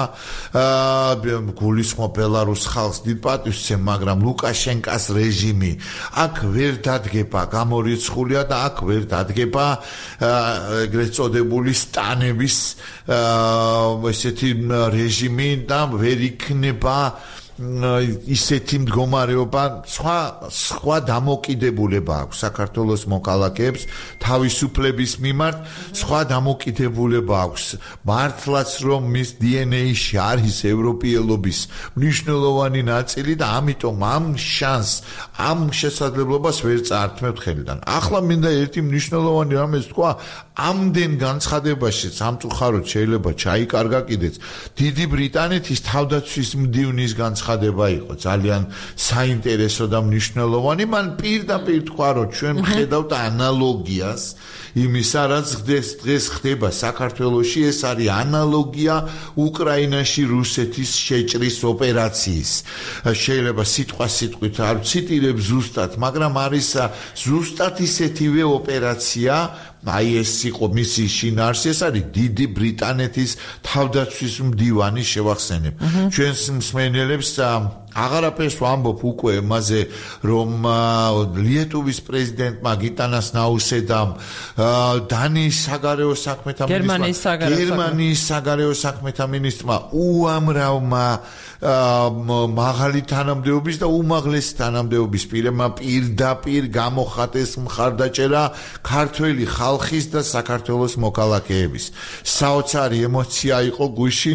გულისხმობ ბელარუს ხალხს დიდ პატივს ვცემ, მაგრამ ლუკაშენკას რეჟიმი აქ ვერ დადგება, გამორიცხულია და აქ ვერ დადგება ეგრეთ წოდებული სტანების ესეთი რეჟიმი და ვერ იქნება ისეთი მდგომარეობა სხვა სხვა დამოკიდებულება აქვს საქართველოს მოქალაქეებს თავისუფლების მიმართ სხვა დამოკიდებულება აქვს მართლაც რომ მის დი en эй-ში არის ევროპიელობის მნიშვნელოვანი ნაწილი და ამიტომ ამ შანსს ამ შესაძლებლობას ვერ წაართმევთ ხელიდან. ახლა მინდა ერთი მნიშვნელოვანი რამეს თქვა ამდენ განცხადებაში სამწუხაროდ შეიძლება ჩაიკარგა კიდეც დიდი ბრიტანეთის თავდაცვის მდივნის განცხადება იყო ძალიან საინტერესო და მნიშვნელოვანი მან პირდაპირ თქვა რომ ჩვენ ვხედავთ ანალოგიას იმისა რაც დღეს ხდება საქართველოში ეს არის ანალოგია უკრაინაში რუსეთის შეჭრის ოპერაციის შეიძლება სიტყვა სიტყვით არ ვციტირებ ზუსტად მაგრამ არის ზუსტად ისეთივე ოპერაცია აი ეს იყო მისი შინაარსი ეს არის დიდი ბრიტანეთის თავდაცვის მდივანი შევახსენებ ჩვენს მსმენელებს აღარაფერს ვამბობ უკვე იმაზე რომ ლიეტუვის პრეზიდენტმა გიტანას ნაუსედამ დანიის საგარეო საქმეთა მინისტრმა გერმანიის საგარეო საქმეთა მინისტრმა უამრავმა მაღალი თანამდებობის და უმაღლესი თანამდებობის პირებმა პირდაპირ გამოხატეს მხარდაჭერა ქართველი ხალხის და საქართველოს მოქალაქეების საოცარი ემოცია იყო გუშინ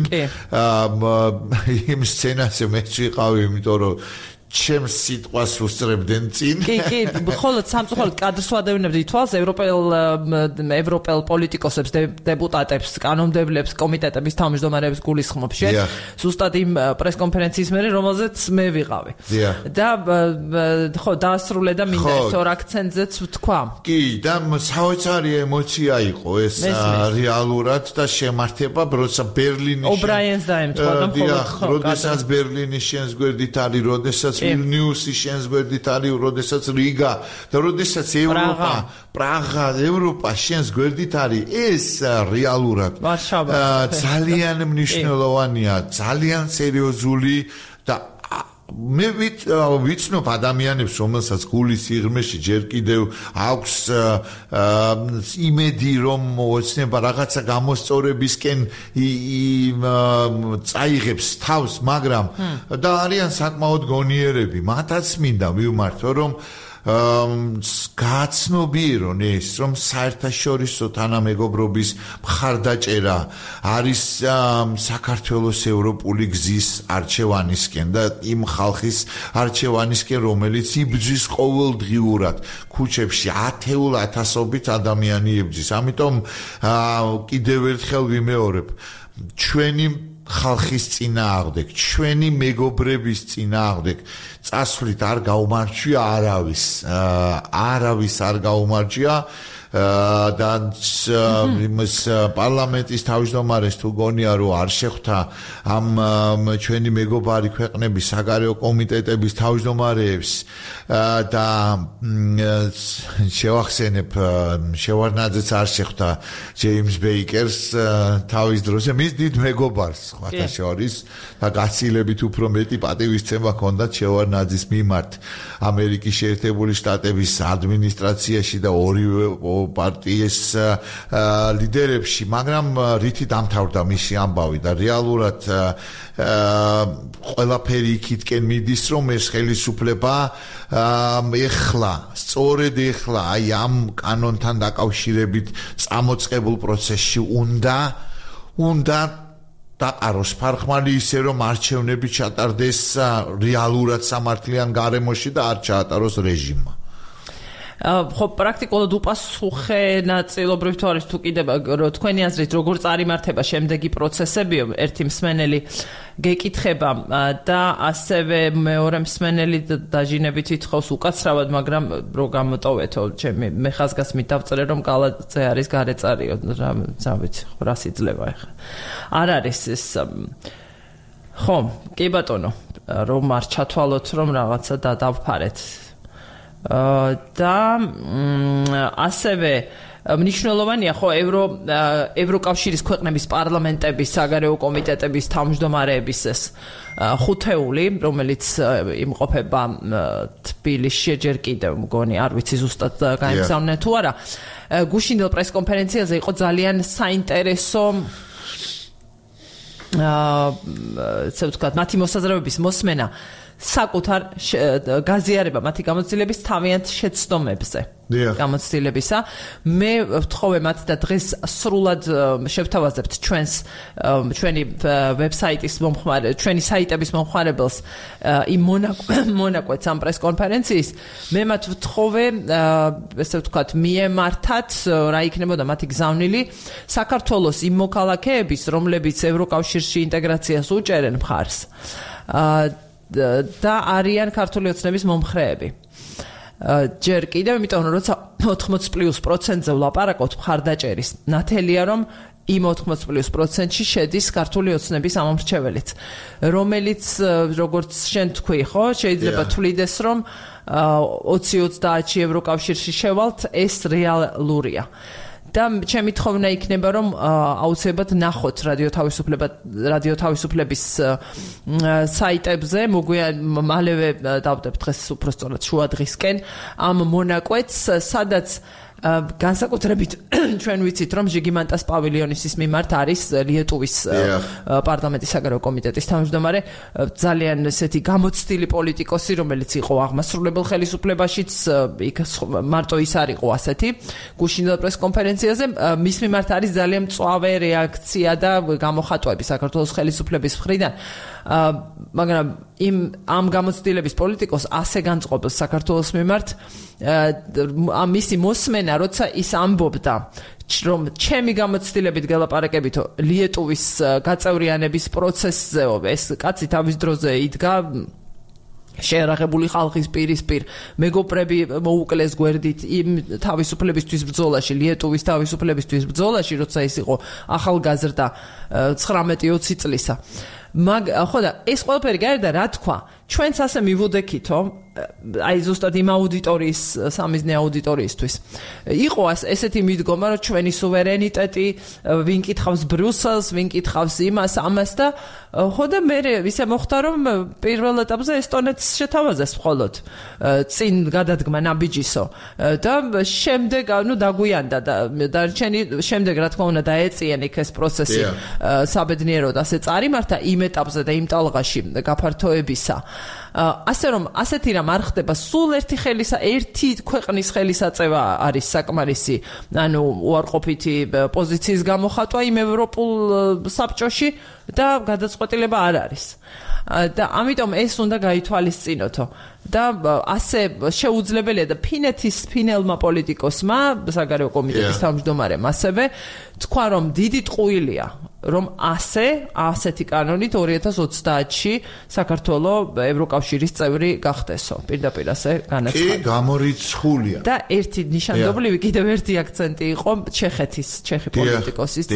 იმ სცენაზე მე ვიყავი იმიტომ რომ ჩემს სიტყვას უსწრებდნენ წინ. კი, კი, მხოლოდ სამწუხაროდ კადრს ვადევნებდი თვალს ევროპელ ევროპელ პოლიტიკოსებს, დეპუტატებს, კანონმდებლებს, კომიტეტების თავმჯდომარეებს გულისხმობს შე. ზუსტად იმ პრესკონფერენციის მერე, რომელზეც მე ვიყავი. და ხო, დაასრულე და მინდა ერთ ორ აქცენტზეც ვთქვა. კი, და საოცარი ემოცია იყო ეს რეალურად და შემართება, როცა ბერლინის ობრაიენს დაემთხვა და მხოლოდ ხო, როდესაც ბერლინის შენს გვერდით არის, როდესაც ვილნიუსი შენს გვერდით არის, როდესაც რიგა და როდესაც ევროპა, პრაღა, ევროპა შენს გვერდით არის, ეს რეალურად ძალიან მნიშვნელოვანია, ძალიან სერიოზული და მე ვიცნობ ადამიანებს, რომელსაც გულის სიღრმეში ჯერ კიდევ აქვს იმედი, რომ ოცნება რაღაცა გამოსწორებისკენ წაიღებს თავს, მაგრამ და არიან საკმაოდ გონიერები. მათაც მინდა ვიმართო, რომ გააცნობიერონ ეს, რომ საერთაშორისო თანამეგობრობის მხარდაჭერა არის საქართველოს ევროპული გზის არჩევანისკენ და იმ ხალხის არჩევანისკენ, რომელიც იბრძვის ყოველდღიურად ქუჩებში ათეულ ათასობით ადამიანი იბრძვის. ამიტომ კიდევ ერთხელ ვიმეორებ, ჩვენი ხალხის წინააღმდეგ, ჩვენი მეგობრების წინააღმდეგ წასვლით არ გაუმარჯვია არავის, არავის არ გაუმარჯვია და იმის პარლამენტის თავმჯდომარეს თუ გონია რომ არ შეხვდა ამ ჩვენი მეგობარი ქვეყნების საგარეო კომიტეტების თავმჯდომარეებს და შევახსენებ შევარდნაძეც არ შეხვდა ჯეიმს ბეიკერს თავის დროზე მის დიდ მეგობარს სხვათა შორის და გაცილებით უფრო მეტი პატივისცემა ჰქონდათ შევარდნაძის მიმართ ამერიკის შეერთებული შტატების ადმინისტრაციაში და ორივე პარტიის ლიდერებში, მაგრამ რითი დამთავრდა მისი ამბავი და რეალურად ყველაფერი იქითკენ მიდის, რომ ეს ხელისუფლება ეხლა, სწორედ ეხლა, აი ამ კანონთან დაკავშირებით წამოწყებულ პროცესში უნდა უნდა დაყაროს ფარხმალი ისე, რომ არჩევნები ჩატარდეს რეალურად სამართლიან გარემოში და არ ჩაატაროს რეჟიმმა. ხო პრაქტიკულად უპასუხე ნაწილობრივ თუ არის თუ კიდევ თქვენი აზრით როგორ წარიმართება შემდეგი პროცესები ერთი მსმენელი გეკითხება და ასევე მეორე მსმენელი დაჟინებით ითხოვს უკაცრავად მაგრამ რო გამოტოვეთო ჩემი მე ხაზგასმით დავწერე რომ კალათზე არის გარეწარიო რა ვიცი რას იძლევა ახლა არ არის ეს ხო კი ბატონო რომ არ ჩათვალოთ რომ რაღაცა დავფარეთ და ასევე მნიშვნელოვანია ხო ევრო ევროკავშირის ქვეყნების პარლამენტების საგარეო კომიტეტების თავმჯდომარეების ეს ხუთეული რომელიც იმყოფება თბილისში ჯერ კიდევ მგონი არ ვიცი ზუსტად გაემგზავნენ თუ არა გუშინდელ პრესკონფერენციაზე იყო ძალიან საინტერესო აა ესე ვთქვათ, მათი მოსაზრებების მოსმენა საკუთარ გაზიარება მათი გამოცდილების თავიანთ შეცდომებზე. გამოცდილებისა. მე ვთხოვე მათ და დღეს სრულად შევთავაზებთ ჩვენს ჩვენი ვებსაიტის მომხმარე, ჩვენი საიტების მომხმარებელს იმ მონაკვეთს ამ პრეს კონფერენციის. მე მათ ვთხოვე, ესე ვთქვათ, მიემართათ რა იქნებოდა მათი გზავნილი საქართველოს იმ მოქალაქეების, რომლებიც ევროკავშირში ინტეგრაციას უჭერენ მხარს. და არიან ქართული ოცნების მომხრეები. ჯერ კიდევ, იმიტომ რომ როცა ოთხმოცი პლუს პროცენტზე ვლაპარაკობთ მხარდაჭერის, ნათელია რომ იმ ოთხმოცი პლუს პროცენტში შედის ქართული ოცნების ამომრჩეველიც, რომელიც როგორც შენ თქვი, ხო, შეიძლება თვლიდეს რომ ოცი ოცდაათში ევროკავშირში შევალთ, ეს რეალურია. და ჩემი თხოვნა იქნება რომ აუცილებლად ნახოთ რადიო თავისუფლება რადიო თავისუფლების საიტებზე მოგვიან მალევე დავდებ დღეს უბრალოდ შუა დღისკენ ამ მონაკვეთს სადაც განსაკუთრებით ჩვენ ვიცით რომ ჟიგიმანტას პავილიონის მიმართ არის ლიეტუვის პარლამენტის საგარეო კომიტეტის თავმჯდომარე ძალიან ესეთი გამოცდილი პოლიტიკოსი რომელიც იყო აღმასრულებელ ხელისუფლებაშიც იქ მარტო ის არ იყო ასეთი გუშინდელ პრეს კონფერენციაზე მის მიმართ არის ძალიან მწვავე რეაქცია და გამოხატვები საქართველოს ხელისუფლების მხრიდან მაგრამ იმ ამ გამოცდილების პოლიტიკოს ასე განწყობილ საქართველოს მიმართ მისი მოსმენა როცა ის ამბობდა რომ ჩემი გამოცდილებით გელაპარაკებითო ლიეტუვის გაწევრიანების პროცესზეო ეს კაცი თავის დროზე იდგა შეერაღებული ხალხის პირისპირ მეგობრები მოუკლეს გვერდით იმ თავისუფლებისთვის ბრძოლაში ლიეტუვის თავისუფლებისთვის ბრძოლაში როცა ის იყო ახალგაზრდა ცხრამეტი ოცი წლისა მაგ ხო და ეს ყველაფერი გარდა რა თქვა ჩვენც ასე მივუდექითო აი ზუსტად იმ აუდიტორიის სამიზნე აუდიტორიისთვის იყო ესეთი მიდგომა რომ ჩვენი სუვერენიტეტი ვინ კითხავს ბრიუსელს ვინ კითხავს იმას ამას და ხო და მე ისე მოხდა რომ პირველ ეტაპზე ესტონეთს შეთავაზეს მხოლოდ წინ გადადგმა ნაბიჯისო და შემდეგ ნუ დაგვიანდა და დარჩენი შემდეგ რა თქმა უნდა დაეწიენ იქ ეს პროცესი საბედნიეროდ ასე წარიმართა იმ ეტაპზე და იმ ტალღაში გაფართოებისა ასე რომ ასეთი რამ არ ხდება სულ ერთი ხელისა ერთი ქვეყნის ხელისაწევა არის საკმარისი ანუ უარყოფითი პოზიციის გამოხატვა იმ ევროპულ საბჭოში და გადაწყვეტილება არ არის და ამიტომ ეს უნდა გაითვალისწინოთო და ასე შეუძლებელია და ფინეთის ფინელმა პოლიტიკოსმა საგარეო კომიტეტის თავმჯდომარემ ასევე თქვა რომ დიდი ტყუილია რომ ასე ასეთი კანონით ორი ათას ოცდაათში საქართველოს ევროკავშირის წევრი გახდესო პირდაპირ ასე განაცხადა კი გამორიცხულია და ერთი ნიშანდობლივი კიდევ ერთი აქცენტი იყო ჩეხეთის ჩეხი პოლიტიკოსის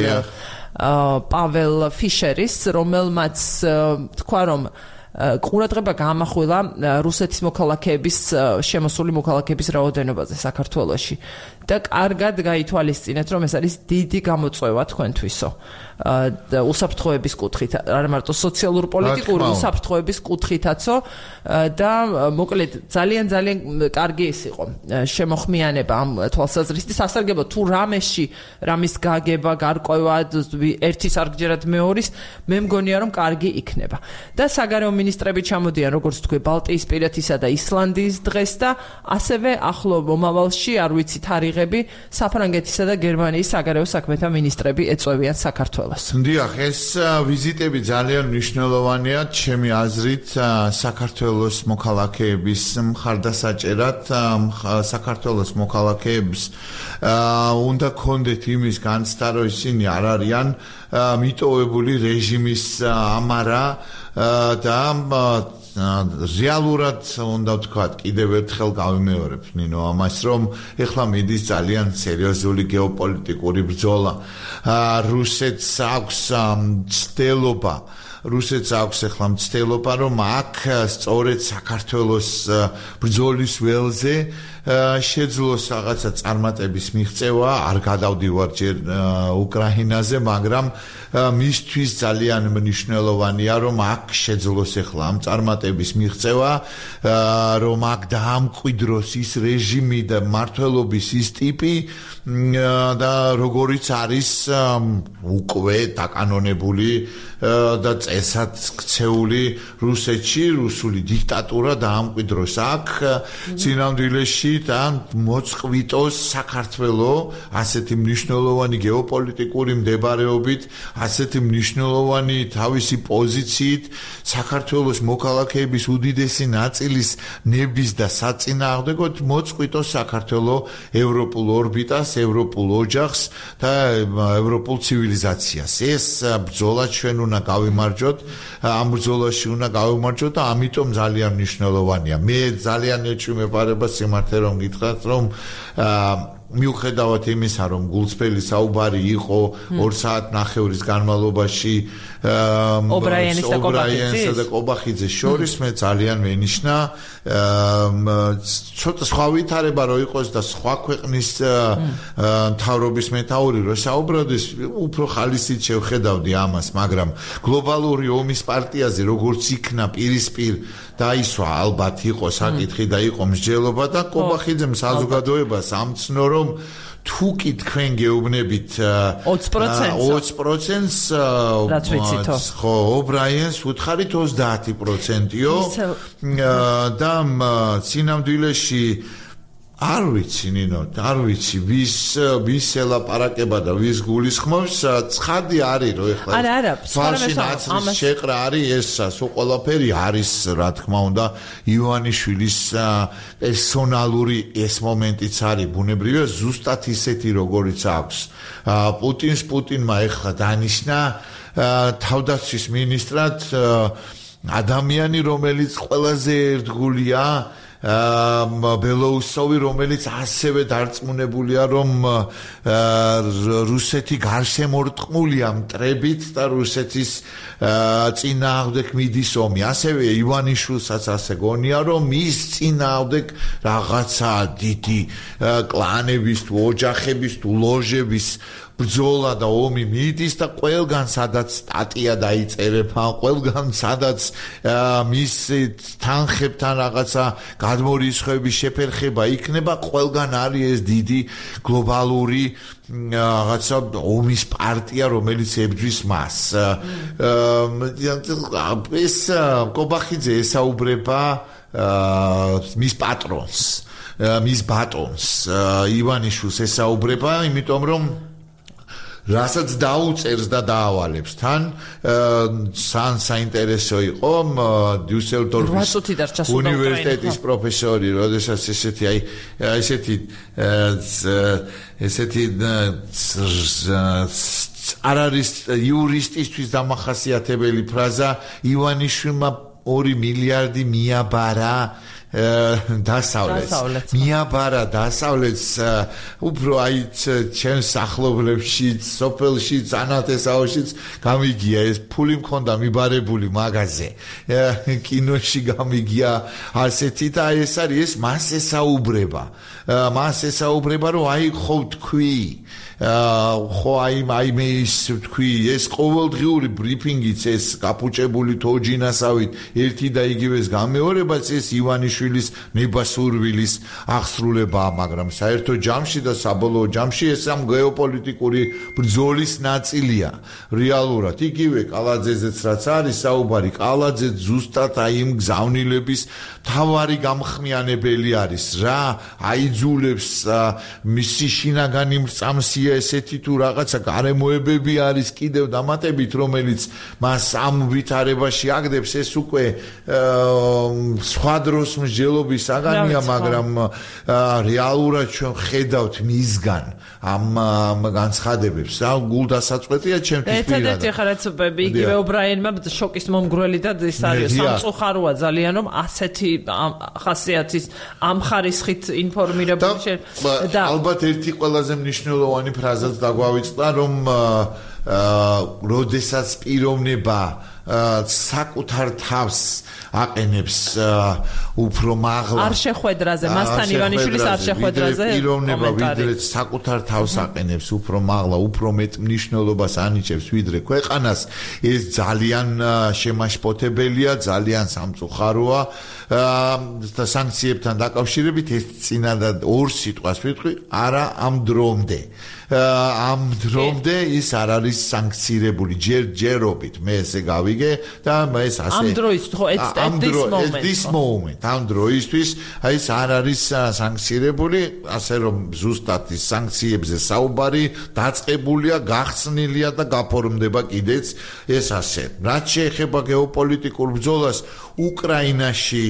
პაվել ფიშერის რომელმაც თქვა რომ ყურადღება გაამახვილა რუსეთის მოქალაქეების შემოსული მოქალაქეების რაოდენობაზე საქართველოში და კარგად გაითვალისწინეთ რომ ეს არის დიდი გამოწვევა თქვენთვისო და უსაფრთხოების კუთხით არ მარტო სოციალურ პოლიტიკური უსაფრთხოების კუთხითაცო და მოკლედ ძალიან ძალიან კარგი ის იყო შემოხმიანება ამ თვალსაზრისით სასარგებლო თუ რამეში რამის გაგება გარკვევა ერთის არგჯერად მეორის მე მგონია რომ კარგი იქნება და საგარეო მინისტრები ჩამოდიან როგორც თქვი ბალტიისპირეთისა და ისლანდიის დღეს და ასევე ახლო მომავალში არ ვიცი თარიღები საფრანგეთისა და გერმანიის საგარეო საქმეთა მინისტრები ეწევიან საქართველოს დიახ, ეს ვიზიტები ძალიან მნიშვნელოვანია, ჩემი აზრით, საქართველოს მოქალაქეების მხარდასაჭერად, საქართველოს მოქალაქეებს უნდა კონდეთ იმის განცდა, რომ ისინი არ არიან მიტოვებული რეჟიმის ამარა და რეალურად უნდა ვთქვათ კიდევ ერთხელ გავიმეორებ ნინო ამას რომ ეხლა მიდის ძალიან სერიოზული გეოპოლიტიკური ბრძოლა რუსეთს აქვს ცდელობა რუსეთს აქვს ახლა მცდელობა, რომ აქ სწორედ საქართველოს ბრძოლის ველზე შეძლოს რაღაცა წარმატების მიღწევა, არ გადავდივარ ჯერ უკრაინაზე, მაგრამ მისთვის ძალიან მნიშვნელოვანია, რომ აქ შეძლოს ახლა ამ წარმატების მიღწევა, რომ აქ დაამკვიდროს ის რეჟიმი და მმართველობის ის ტიპი და როგორიც არის უკვე დაკანონებული და წესად ქცეული რუსეთში, რუსული დიქტატურა დაამკვიდროს აქ წინამძღოლში და მოწყვიტოს საქართველოს ასეთი მნიშვნელოვანი გეოპოლიტიკური მდებარეობით, ასეთი მნიშვნელოვანი თავისი პოზიციით, საქართველოს მოქალაქეების უდიდესი ნაწილის ნების და საწინააღმდეგოდ მოწყვიტოს საქართველოს ევროპულ ორბიტას, ევროპულ ოჯახს და ევროპულ ცივილიზაციას. ეს ბრძოლა ჩვენ უნდა გავიმარჯვოთ, ამ ბრძოლაში უნდა გავიმარჯვოთ და ამიტომ ძალიან მნიშვნელოვანია. მე ძალიან ეჩვიმებარება სიმართლე რომ გითხრათ, რომ მიუხედავად იმისა, რომ გულწრფელი საუბარი იყო ორ საათნახევრის განმავლობაში ობრაიანსა და კობახიძეს შორის, მე ძალიან მენიშნა ცოტა სხვა ვითარება რო იყოს და სხვა ქვეყნის მთავრობის მეთაური რო საუბრობდეს, უფრო ხალისით შევხედავდი ამას, მაგრამ გლობალური ომის პარტიაზე როგორც იქნა პირისპირ დაისვა, ალბათ იყო საკითხი და იყო მსჯელობა და კობახიძემ საზოგადოებას ამცნო, რომ თუ კი თქვენ გეუბნებით ოცი პროცენტს რაც ვიცითო ხო ობრაიანს უთხარით ოცდაათი პროცენტიო და წინამძღოლში არ ვიცი ნინო, არ ვიცი ვის ვის ელაპარაკება და ვის გულისხმობს, ცხადი არის რომ ეხლა არა არა ფალში ნაცრის შეყრა არის ეს სულ ყველაფერი არის რა თქმა უნდა ივანიშვილის პერსონალური ეს მომენტიც არის ბუნებრივია ზუსტად ისეთი როგორიც აქვს პუტინს პუტინმა ეხლა დანიშნა თავდაცვის მინისტრად ადამიანი რომელიც ყველაზე ერთგულია ბელოუსოვი რომელიც ასევე დარწმუნებულია რომ რუსეთი გარშემორტყმულია მტრებით და რუსეთის წინააღმდეგ მიდის ომი ასევე ივანიშვილსაც ასე გონია რომ ის წინააღმდეგ რაღაცა დიდი კლანების თუ ოჯახების თუ ლოჟების ბრძოლა და ომი მიდის და ყველგან სადაც სტატია დაიწერება, ყველგან სადაც მის თანხებთან რაღაცა გადმორისხების შეფერხება იქნება, ყველგან არის ეს დიდი გლობალური რაღაცა ომის პარტია, რომელიც ებრძვის მას. ეს კობახიძე ესაუბრება მის პატრონს, მის ბატონს, ივანიშვილს ესაუბრება, იმიტომ რომ რასაც დაუწერს და დაავალებს თან სან საინტერესო იყო დიუსელდორფის უნივერსიტეტის პროფესორი, როდესაც ესეთი აი ესეთი ესეთი არ არის იურისტისთვის დამახასიათებელი ფრაზა ივანიშვილმა ორი მილიარდი მიაბარა დასავლეთს მიაბარა დასავლეთს უფრო აი ჩემს ახლობლებშიც სოფელშიც ანათესაოშიც გამიგია ეს ფული მქონდა მიბარებული მაღაზე კინოში გამიგია ასეთი და ეს არის ეს მას ესაუბრება მას ესაუბრება რომ აი ხო თქვი ხო აი აი მე ის თქვი ეს ყოველდღიური ბრიფინგიც ეს კაპუჭებული თოჯინასავით ერთი და იგივეს გამეორებაც ეს ივანიშვილის ნებასურვილის აღსრულებაა მაგრამ საერთო ჯამში და საბოლოო ჯამში ეს ამ გეოპოლიტიკური ბრძოლის ნაწილია რეალურად იგივე კალაძეზეც რაც არის საუბარი კალაძე ზუსტად აი იმ გზავნილების თავარი გამხმიანებელი არის რა აიძულებს მისი შინაგანი მრწამსია ესეთი თუ რაღაცა გარემოებები არის კიდევ დამატებით რომელიც მას ამ ვითარებაში აგდებს ეს უკვე სხვა დროს მსჯელობის საგანია მაგრამ რეალურად ჩვენ ხედავთ მისგან ამ განცხადებებს და გულდასაწყვეტია ჩემთვის პირადად ერთ-ერთი ხარაც იგივე ობრაინმა შოკის მომგვრელი და ის არის სამწუხაროა ძალიან რომ ასეთი ხასიათის ამ ხარისხით ინფორმირებული და ალბათ ერთი ყველაზე მნიშვნელოვანი ფრაზაც დაგვავიწყდა რომ როდესაც პიროვნება საკუთარ თავს აყენებს უფრო მაღლა არ შეხვედრაზე მასთან ივანიშვილის არ შეხვედრაზე პიროვნება ვიდრე საკუთარ თავს აყენებს უფრო მაღლა უფრო მეტ მნიშვნელობას ანიჭებს ვიდრე ქვეყანას ეს ძალიან შემაშფოთებელია ძალიან სამწუხაროა და სანქციებთან დაკავშირებით ეს წინადად ორ სიტყვას ვიტყვი არა ამ დრომდე ამ დრომდე ის არ არის სანქცირებული ჯერ ჯერობით მე ესე გავიგე და ეს ასე ამ დროის ხო at this moment this moment ამ დროისთვის აი ეს არ არის სანქცირებული ასე რომ ზუსტად ის სანქციებზე საუბარი დაწყებულია გახსნილია და გაფორმდება კიდეც ეს ასე რაც შეეხება გეოპოლიტიკურ ბრძოლას უკრაინაში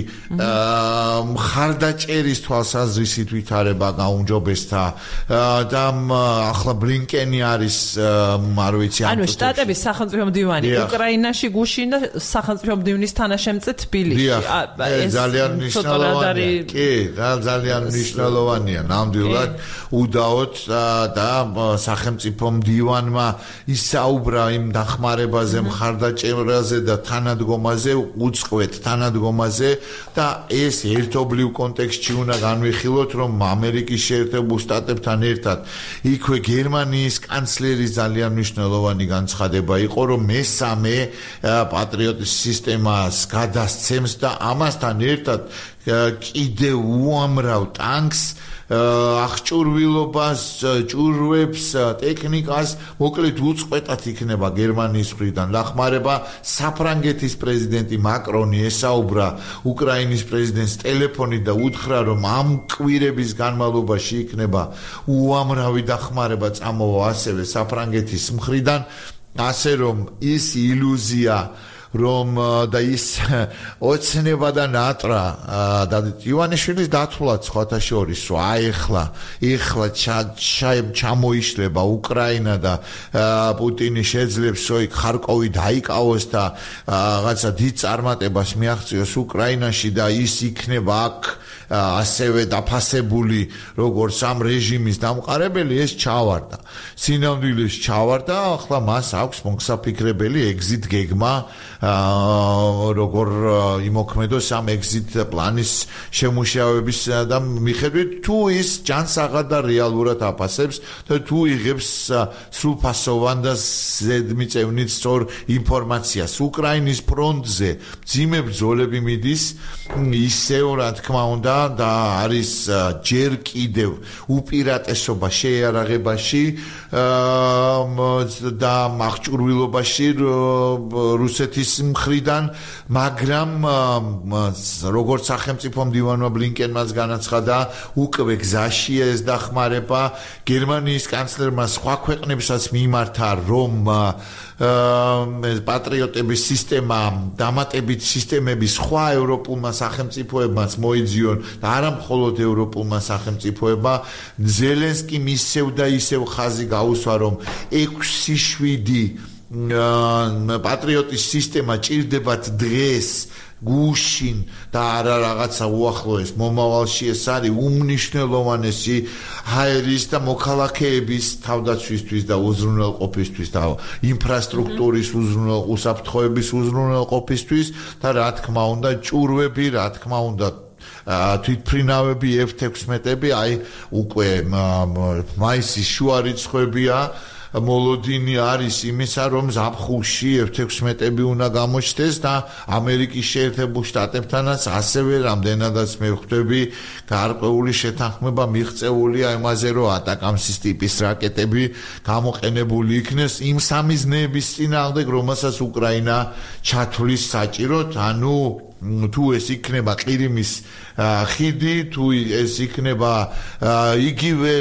მხარდაჭერის თვალსაზრისით ვითარება გაუმჯობესდა და ახლა ბრინკენი არის არ ვიცი ანუ შტატების სახელმწიფო მდივანი უკრაინაში გუშინ და სახელმწიფო მდივნის თანაშემწე თბილისში ეს ძალიან მნიშვნელოვანია კი ძალიან მნიშვნელოვანია ნამდვილად უდაოდ და სახელმწიფო მდივანმა ისაუბრა იმ დახმარებაზე მხარდაჭერაზე და თანადგომაზე უწყვეტ თანადგომაზე და ეს ერთობლივ კონტექსტში უნდა განვიხილოთ რომ ამერიკის შეერთებულ შტატებთან ერთად იქვე გერმანიის კანცლერის ძალიან მნიშვნელოვანი განცხადება იყო რომ მესამე პატრიოტის სისტემას გადასცემს და ამასთან ერთად კიდევ უამრავ ტანკს აღჭურვილობას, ჭურვებს, ტექნიკას, მოკლედ უწყვეტად იქნება გერმანიის მხრიდან დახმარება. საფრანგეთის პრეზიდენტი მაკრონი ესაუბრა უკრაინის პრეზიდენტს ტელეფონით და უთხრა, რომ ამ კვირების განმავლობაში იქნება უამრავი დახმარება წამოვა ასევე საფრანგეთის მხრიდან, ასე რომ ის ილუზია რომ და ის ოცნება და ნატრა და ივანიშვილის დათვლაც სხვათა შორის რომ აი ახლა ახლა ჩამოიშლება უკრაინა და პუტინი შეძლებს ოიქ ხარკოვი დაიკავოს და რაღაცა დიდ წარმატებას მიაღწიოს უკრაინაში და ის იქნება აქ ასევე დაფასებული როგორც ამ რეჟიმის დამყარებელი ეს ჩავარდა სინამდვილეს ჩავარდა ახლა მას აქვს მოგსაფიქრებელი exit გეგმა როგორ იმოქმედოს ამ exit პლანის შემუშავების და მიხედვით თუ ის ჯანსაღად და რეალურად აფასებს და თუ იღებს სრულფასოვან და ზედმიწევნით სწორ ინფორმაციას უკრაინის ფრონტზე მძიმე ბრძოლები მიდის ისევ რა თქმა უნდა და არის ჯერ კიდევ უპირატესობა შეიარაღებაში და აღჭურვილობაში რუსეთის მხრიდან, მაგრამ როგორც სახელმწიფო მდივანმა ბლინკენმაც განაცხადა, უკვე გზაშია ეს დახმარება. გერმანიის კანცლერმა სხვა ქვეყნებსაც მიმართა, რომ პატრიოტების სისტემა, დამატებით სისტემები სხვა ევროპულმა სახელმწიფოებმაც მოიძიონ და არა მხოლოდ ევროპულმა სახელმწიფოებმა. ზელენსკიმ ისევ და ისევ ხაზი გაუსვა, რომ ექვსი შვიდი პატრიოტის სისტემა ჭირდებათ დღეს გუშინ და არა რაღაცა უახლოეს მომავალში ეს არის უმნიშვნელოვანესი ჰაერის და მოქალაქეების თავდაცვისთვის და უზრუნველყოფისთვის და ინფრასტრუქტურის უსაფრთხოების უზრუნველყოფისთვის და რა თქმა უნდა ჭურვები, რა თქმა უნდა თვითმფრინავები ეფ თექვსმეტები აი უკვე მაისის შუა რიცხვებია მოლოდინი არის იმისა, რომ ზაფხულში ეფ თექვსმეტები უნდა გამოჩნდეს და ამერიკის შეერთებულ შტატებთანაც ასევე რამდენადაც მე ვხვდები გარკვეული შეთანხმება მიღწეულია იმაზე, რომ ატაკამსის ტიპის რაკეტები გამოყენებული იქნეს იმ სამიზნეების წინააღმდეგ, რომელსაც უკრაინა ჩათვლის საჭიროდ, ანუ თუ ეს იქნება ყირიმის ხიდი, თუ ეს იქნება იგივე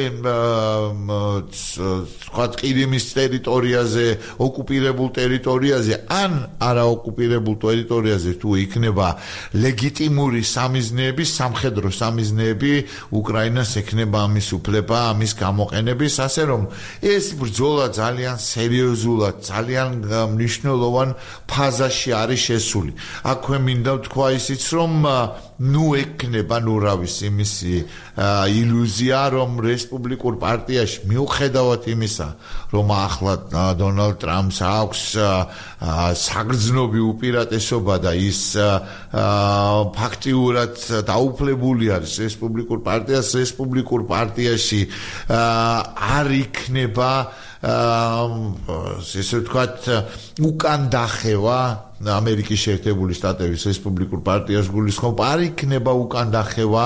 სხვა ყირიმის ტერიტორიაზე, ოკუპირებულ ტერიტორიაზე, ან არაოკუპირებულ ტერიტორიაზე, თუ იქნება ლეგიტიმური სამიზნეები, სამხედრო სამიზნეები, უკრაინას ექნება ამის უფლება, ამის გამოყენების, ასე რომ ეს ბრძოლა ძალიან სერიოზულად, ძალიან მნიშვნელოვან ფაზაში არის შესული. აქვე მინდა თქვა ისიც რომ ნუ ეკნება ნუ რა ვიცი იმისი ილუზია რომ რესპუბლიკურ პარტიაში მიუხედავად იმისა რომ ახლა დონალდ ტრამპს აქვს საგრძნობი უპირატესობა და ის ფაქტიურად დაუფლებული არის რესპუბლიკურ პარტიას რესპუბლიკურ პარტიაში არ იქნება ესე ვთქვათ უკან დახევა ამერიკის შეერთებული შტატების რესპუბლიკურ პარტიას გულისხმობ არ იქნება უკან დახევა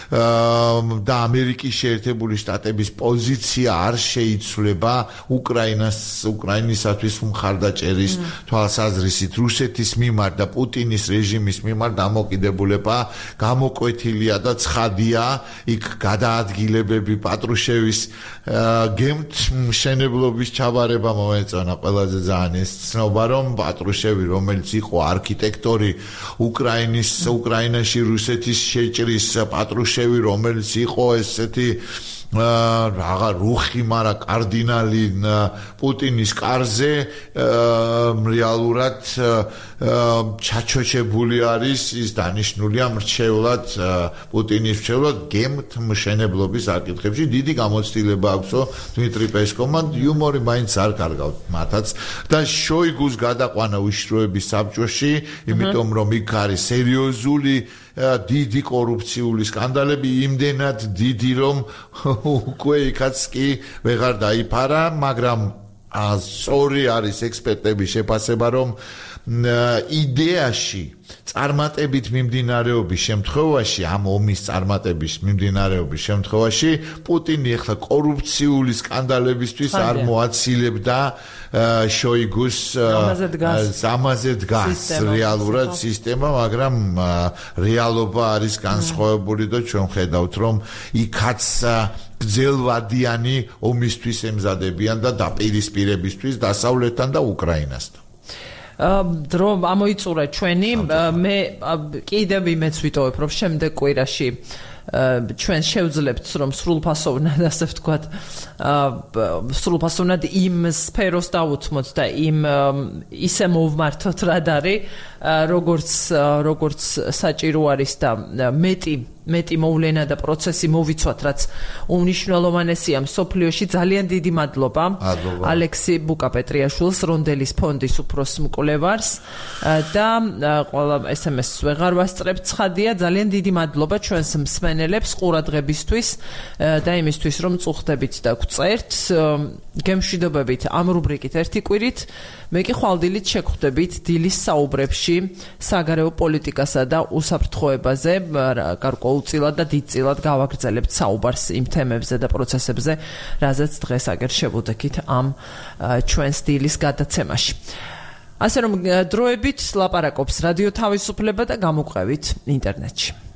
და ამერიკის შეერთებული შტატების პოზიცია არ შეიცვლება უკრაინას უკრაინისათვის მხარდაჭერის თვალსაზრისით რუსეთის მიმართ და პუტინის რეჟიმის მიმართ დამოკიდებულება გამოკვეთილია და ცხადია იქ გადაადგილებები პატრუშევის გემთ მშენებლობის ჩაბარება მოეწონა ყველაზე ძალიან ეს ცნობა რომ პატრუშევი რომელიც იყო არქიტექტორი უკრაინის უკრაინაში რუსეთის შეჭრის პატრუშევი რომელიც იყო ესეთი რაღა რუხი მარა კარდინალი პუტინის კარზე რეალურად ჩაჩოჩებული არის ის დანიშნულია მრჩევლად პუტინის მრჩევლად გემთ მშენებლობის საკითხებში დიდი გამოცდილება აქვსო დმიტრი პესკოვმა იუმორი მაინც არ კარგავთ მათაც და შოიგუს გადაყვანა უშროების საბჭოში იმიტომ რომ იქ არის სერიოზული დიდი კორუფციული სკანდალები იმდენად დიდი რომ უკვე იქაც კი ვეღარ დაიფარა მაგრამ სწორი არის ექსპერტების შეფასება რომ იდეაში წარმატებით მიმდინარეობის შემთხვევაში ამ ომის წარმატების მიმდინარეობის შემთხვევაში პუტინი ახლა კორუფციული სკანდალებისთვის არ მოაცილებდა შოიგუს ამაზე დგას რეალურად სისტემა მაგრამ რეალობა არის განსხვავებული და ჩვენ ხედავთ რომ იქაც გრძელვადიანი ომისთვის ემზადებიან და დაპირისპირებისთვის დასავლეთთან და უკრაინასთან დრო ამოიწურა ჩვენი მე კიდევ იმეც ვიტოვებ რომ შემდეგ კვირაში ჩვენ შევძლებთ რომ სრულფასოვნად ასე ვთქვათ სრულფასოვნად იმ სფეროს დავუთმოთ და იმ ისე მოვმართოთ რა არის როგორც როგორც საჭირო არის და მეტი მეტი მოვლენა და პროცესი მოვიცვათ რაც უმნიშვნელოვანესია მსოფლიოში ძალიან დიდი მადლობა ალექსი ბუკაპეტრიაშვილს რონდელის ფონდის უფროს მკვლევარს და ყველა ესემესს ვეღარ ვასწრებთ ცხადია ძალიან დიდი მადლობა ჩვენს მსმენელებს ყურადღებისთვის და იმისთვის რომ წუხდებით და გვწერთ გემშვიდობებით ამ რუბრიკით ერთი კვირით მე კი ხვალდილით შეგხვდებით დილის საუბრებში საგარეო პოლიტიკასა და უსაფრთხოებაზე გარკვეულწილად და დიდწილად გავაგრძელებთ საუბარს იმ თემებზე და პროცესებზე რაზეც დღეს აგერ შევუდექით ამ ჩვენს დილის გადაცემაში ასე რომ დროებით ლაპარაკობს რადიო თავისუფლება და გამოგვყევით ინტერნეტში